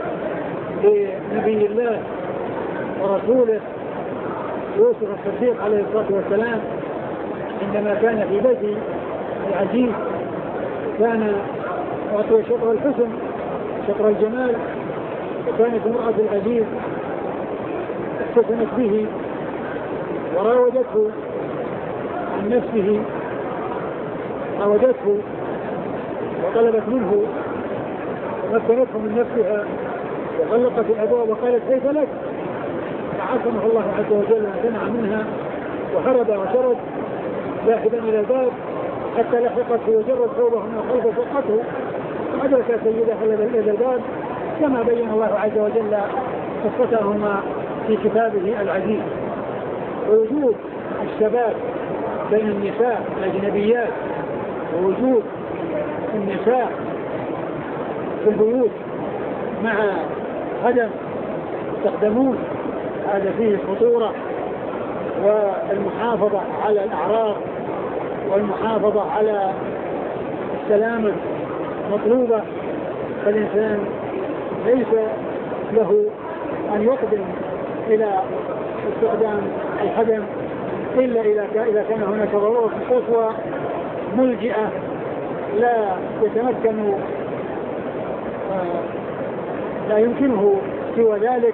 لنبي الله ورسوله يوسف الصديق عليه الصلاة والسلام عندما كان في بيت العزيز كان يعطي شطر الحسن شطر الجمال، وكانت امرأة العزيز افتتنت به وراودته عن نفسه راودته وطلبت منه ومكنته من نفسها وغلقت الابواب وقالت كيف لك، فعصمه الله عز وجل وامتنع منها وهرب وشرد ذاهبا الى الباب حتى لحقته وجرت ثوبه من خلف فوقته وادرك سيدها الى الباب، كما بين الله عز وجل قصتهما في كتابه العزيز. ووجود الشباب بين النساء الاجنبيات ووجود النساء في البيوت مع خدم يستخدمون هذا فيه الخطورة والمحافظة على الأعراض والمحافظة على السلامة مطلوبة، فالإنسان ليس له أن يقدم إلى استخدام الحدم إلا إذا كان هناك ضرورة قصوى ملجئة لا يتمكن لا يمكنه سوى ذلك،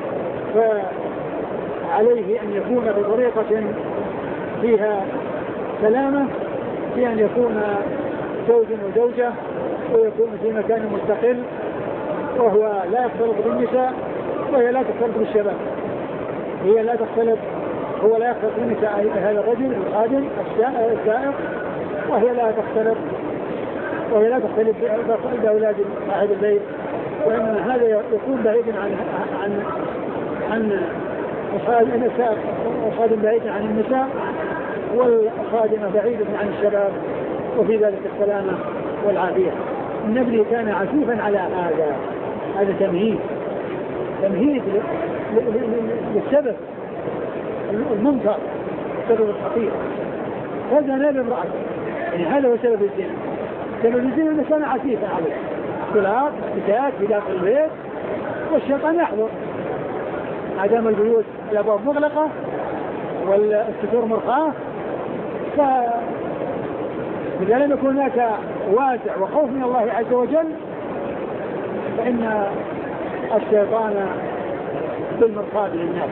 فعليه أن يكون بطريقة فيها سلامة، بأن يكون زوج وزوجة ويكون في مكان مستقل، وهو لا يختلط بالنساء وهي لا تختلط بالشباب، هي لا تختلط هو لا يختلط بالنساء هذا الرجل الخادم السائق، وهي لا تختلط وهي لا تختلط بأولاد صاحب البيت، وإنما هذا يكون بعيدا عن عن عن النساء، الخادم بعيدا عن النساء والخادمة بعيدا عن الشباب، وفي ذلك السلامة والعافية. النبي كان عفيفا على هذا، هذا تمهيد تمهيد للسبب المنكر، السبب الخطير. فزنا بامرأته، يعني هذا هو سبب الزنا. سبب الزنا أنه كان عفيفا عليه، اختلاط بتات في داخل البيت، والشيطان يحضر عدم البيوت الأبواب مغلقة والستور مرخاة، فإذا لم يكن هناك واسع وخوف من الله عز وجل فإن الشيطان بالمرصاد للناس.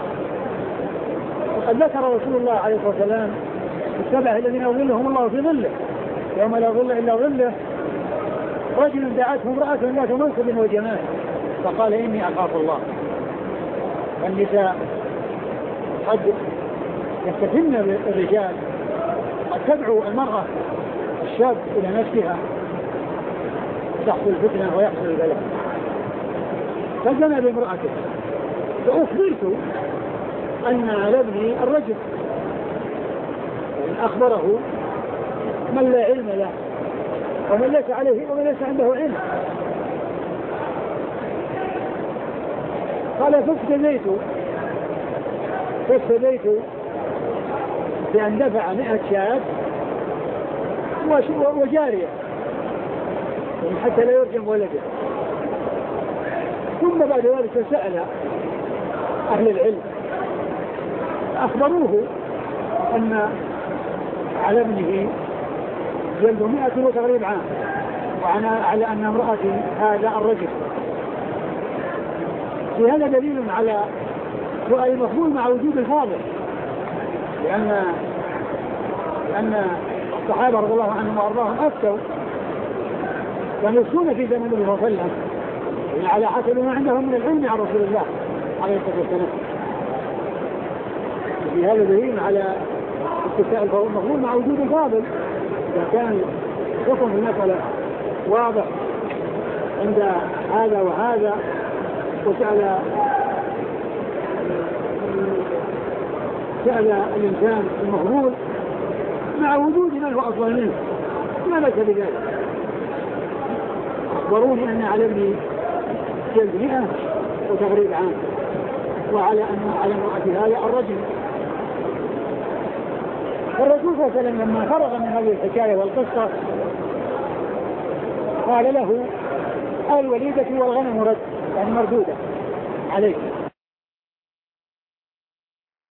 وقد ذكر رسول الله عليه الصلاة والسلام السبع الذين يظلهم الله في ظله يوم لا ظل إلا ظله، رجل دعته امرأة ذات منصب وجمال فقال إني أخاف الله. والنساء قد يستثن الرجال، قد تدعو المرأة الشاب إلى نفسها تحصل الفتنة ويحصل البلاء. فزنا بامرأته، فأخبرت أن على ابني الرجل، أخبره من لا علم له ومن ليس عليه ومن ليس عنده علم. قال فاستديت فاستديت بأن دفع مئة شاب وجارية حتى لا يرجم ولده. ثم بعد ذلك سأل أهل العلم أخبروه أن على ابنه جلد مئة وتغريب عام، وأنا على أن امرأتي هذا الرجل. في هذا دليل على سؤال المقبول مع وجود الفاضل، لأن لأن الصحابة رضي الله عنهم وأرضاهم أفتوا كانوا يفتون في زمن النبي صلى الله عليه وسلم يعني على حسب ما عندهم من العلم عن رسول الله عليه الصلاة والسلام. في هذا دليل على استفتاء المقبول مع وجود الفاضل. إذا كان حكم المسألة واضح عند هذا وهذا وسأل سأل الإنسان المقبول مع وجود من هو أفضل منه ما لك بذلك. أخبروني أن على ابني جلد مئة وتغريب عام، وعلى أن على امرأة هذا الرجل. فالرسول صلى الله عليه وسلم لما فرغ من هذه الحكاية والقصة قال له الوليدة والغنم رد، يعني مردودة عليك.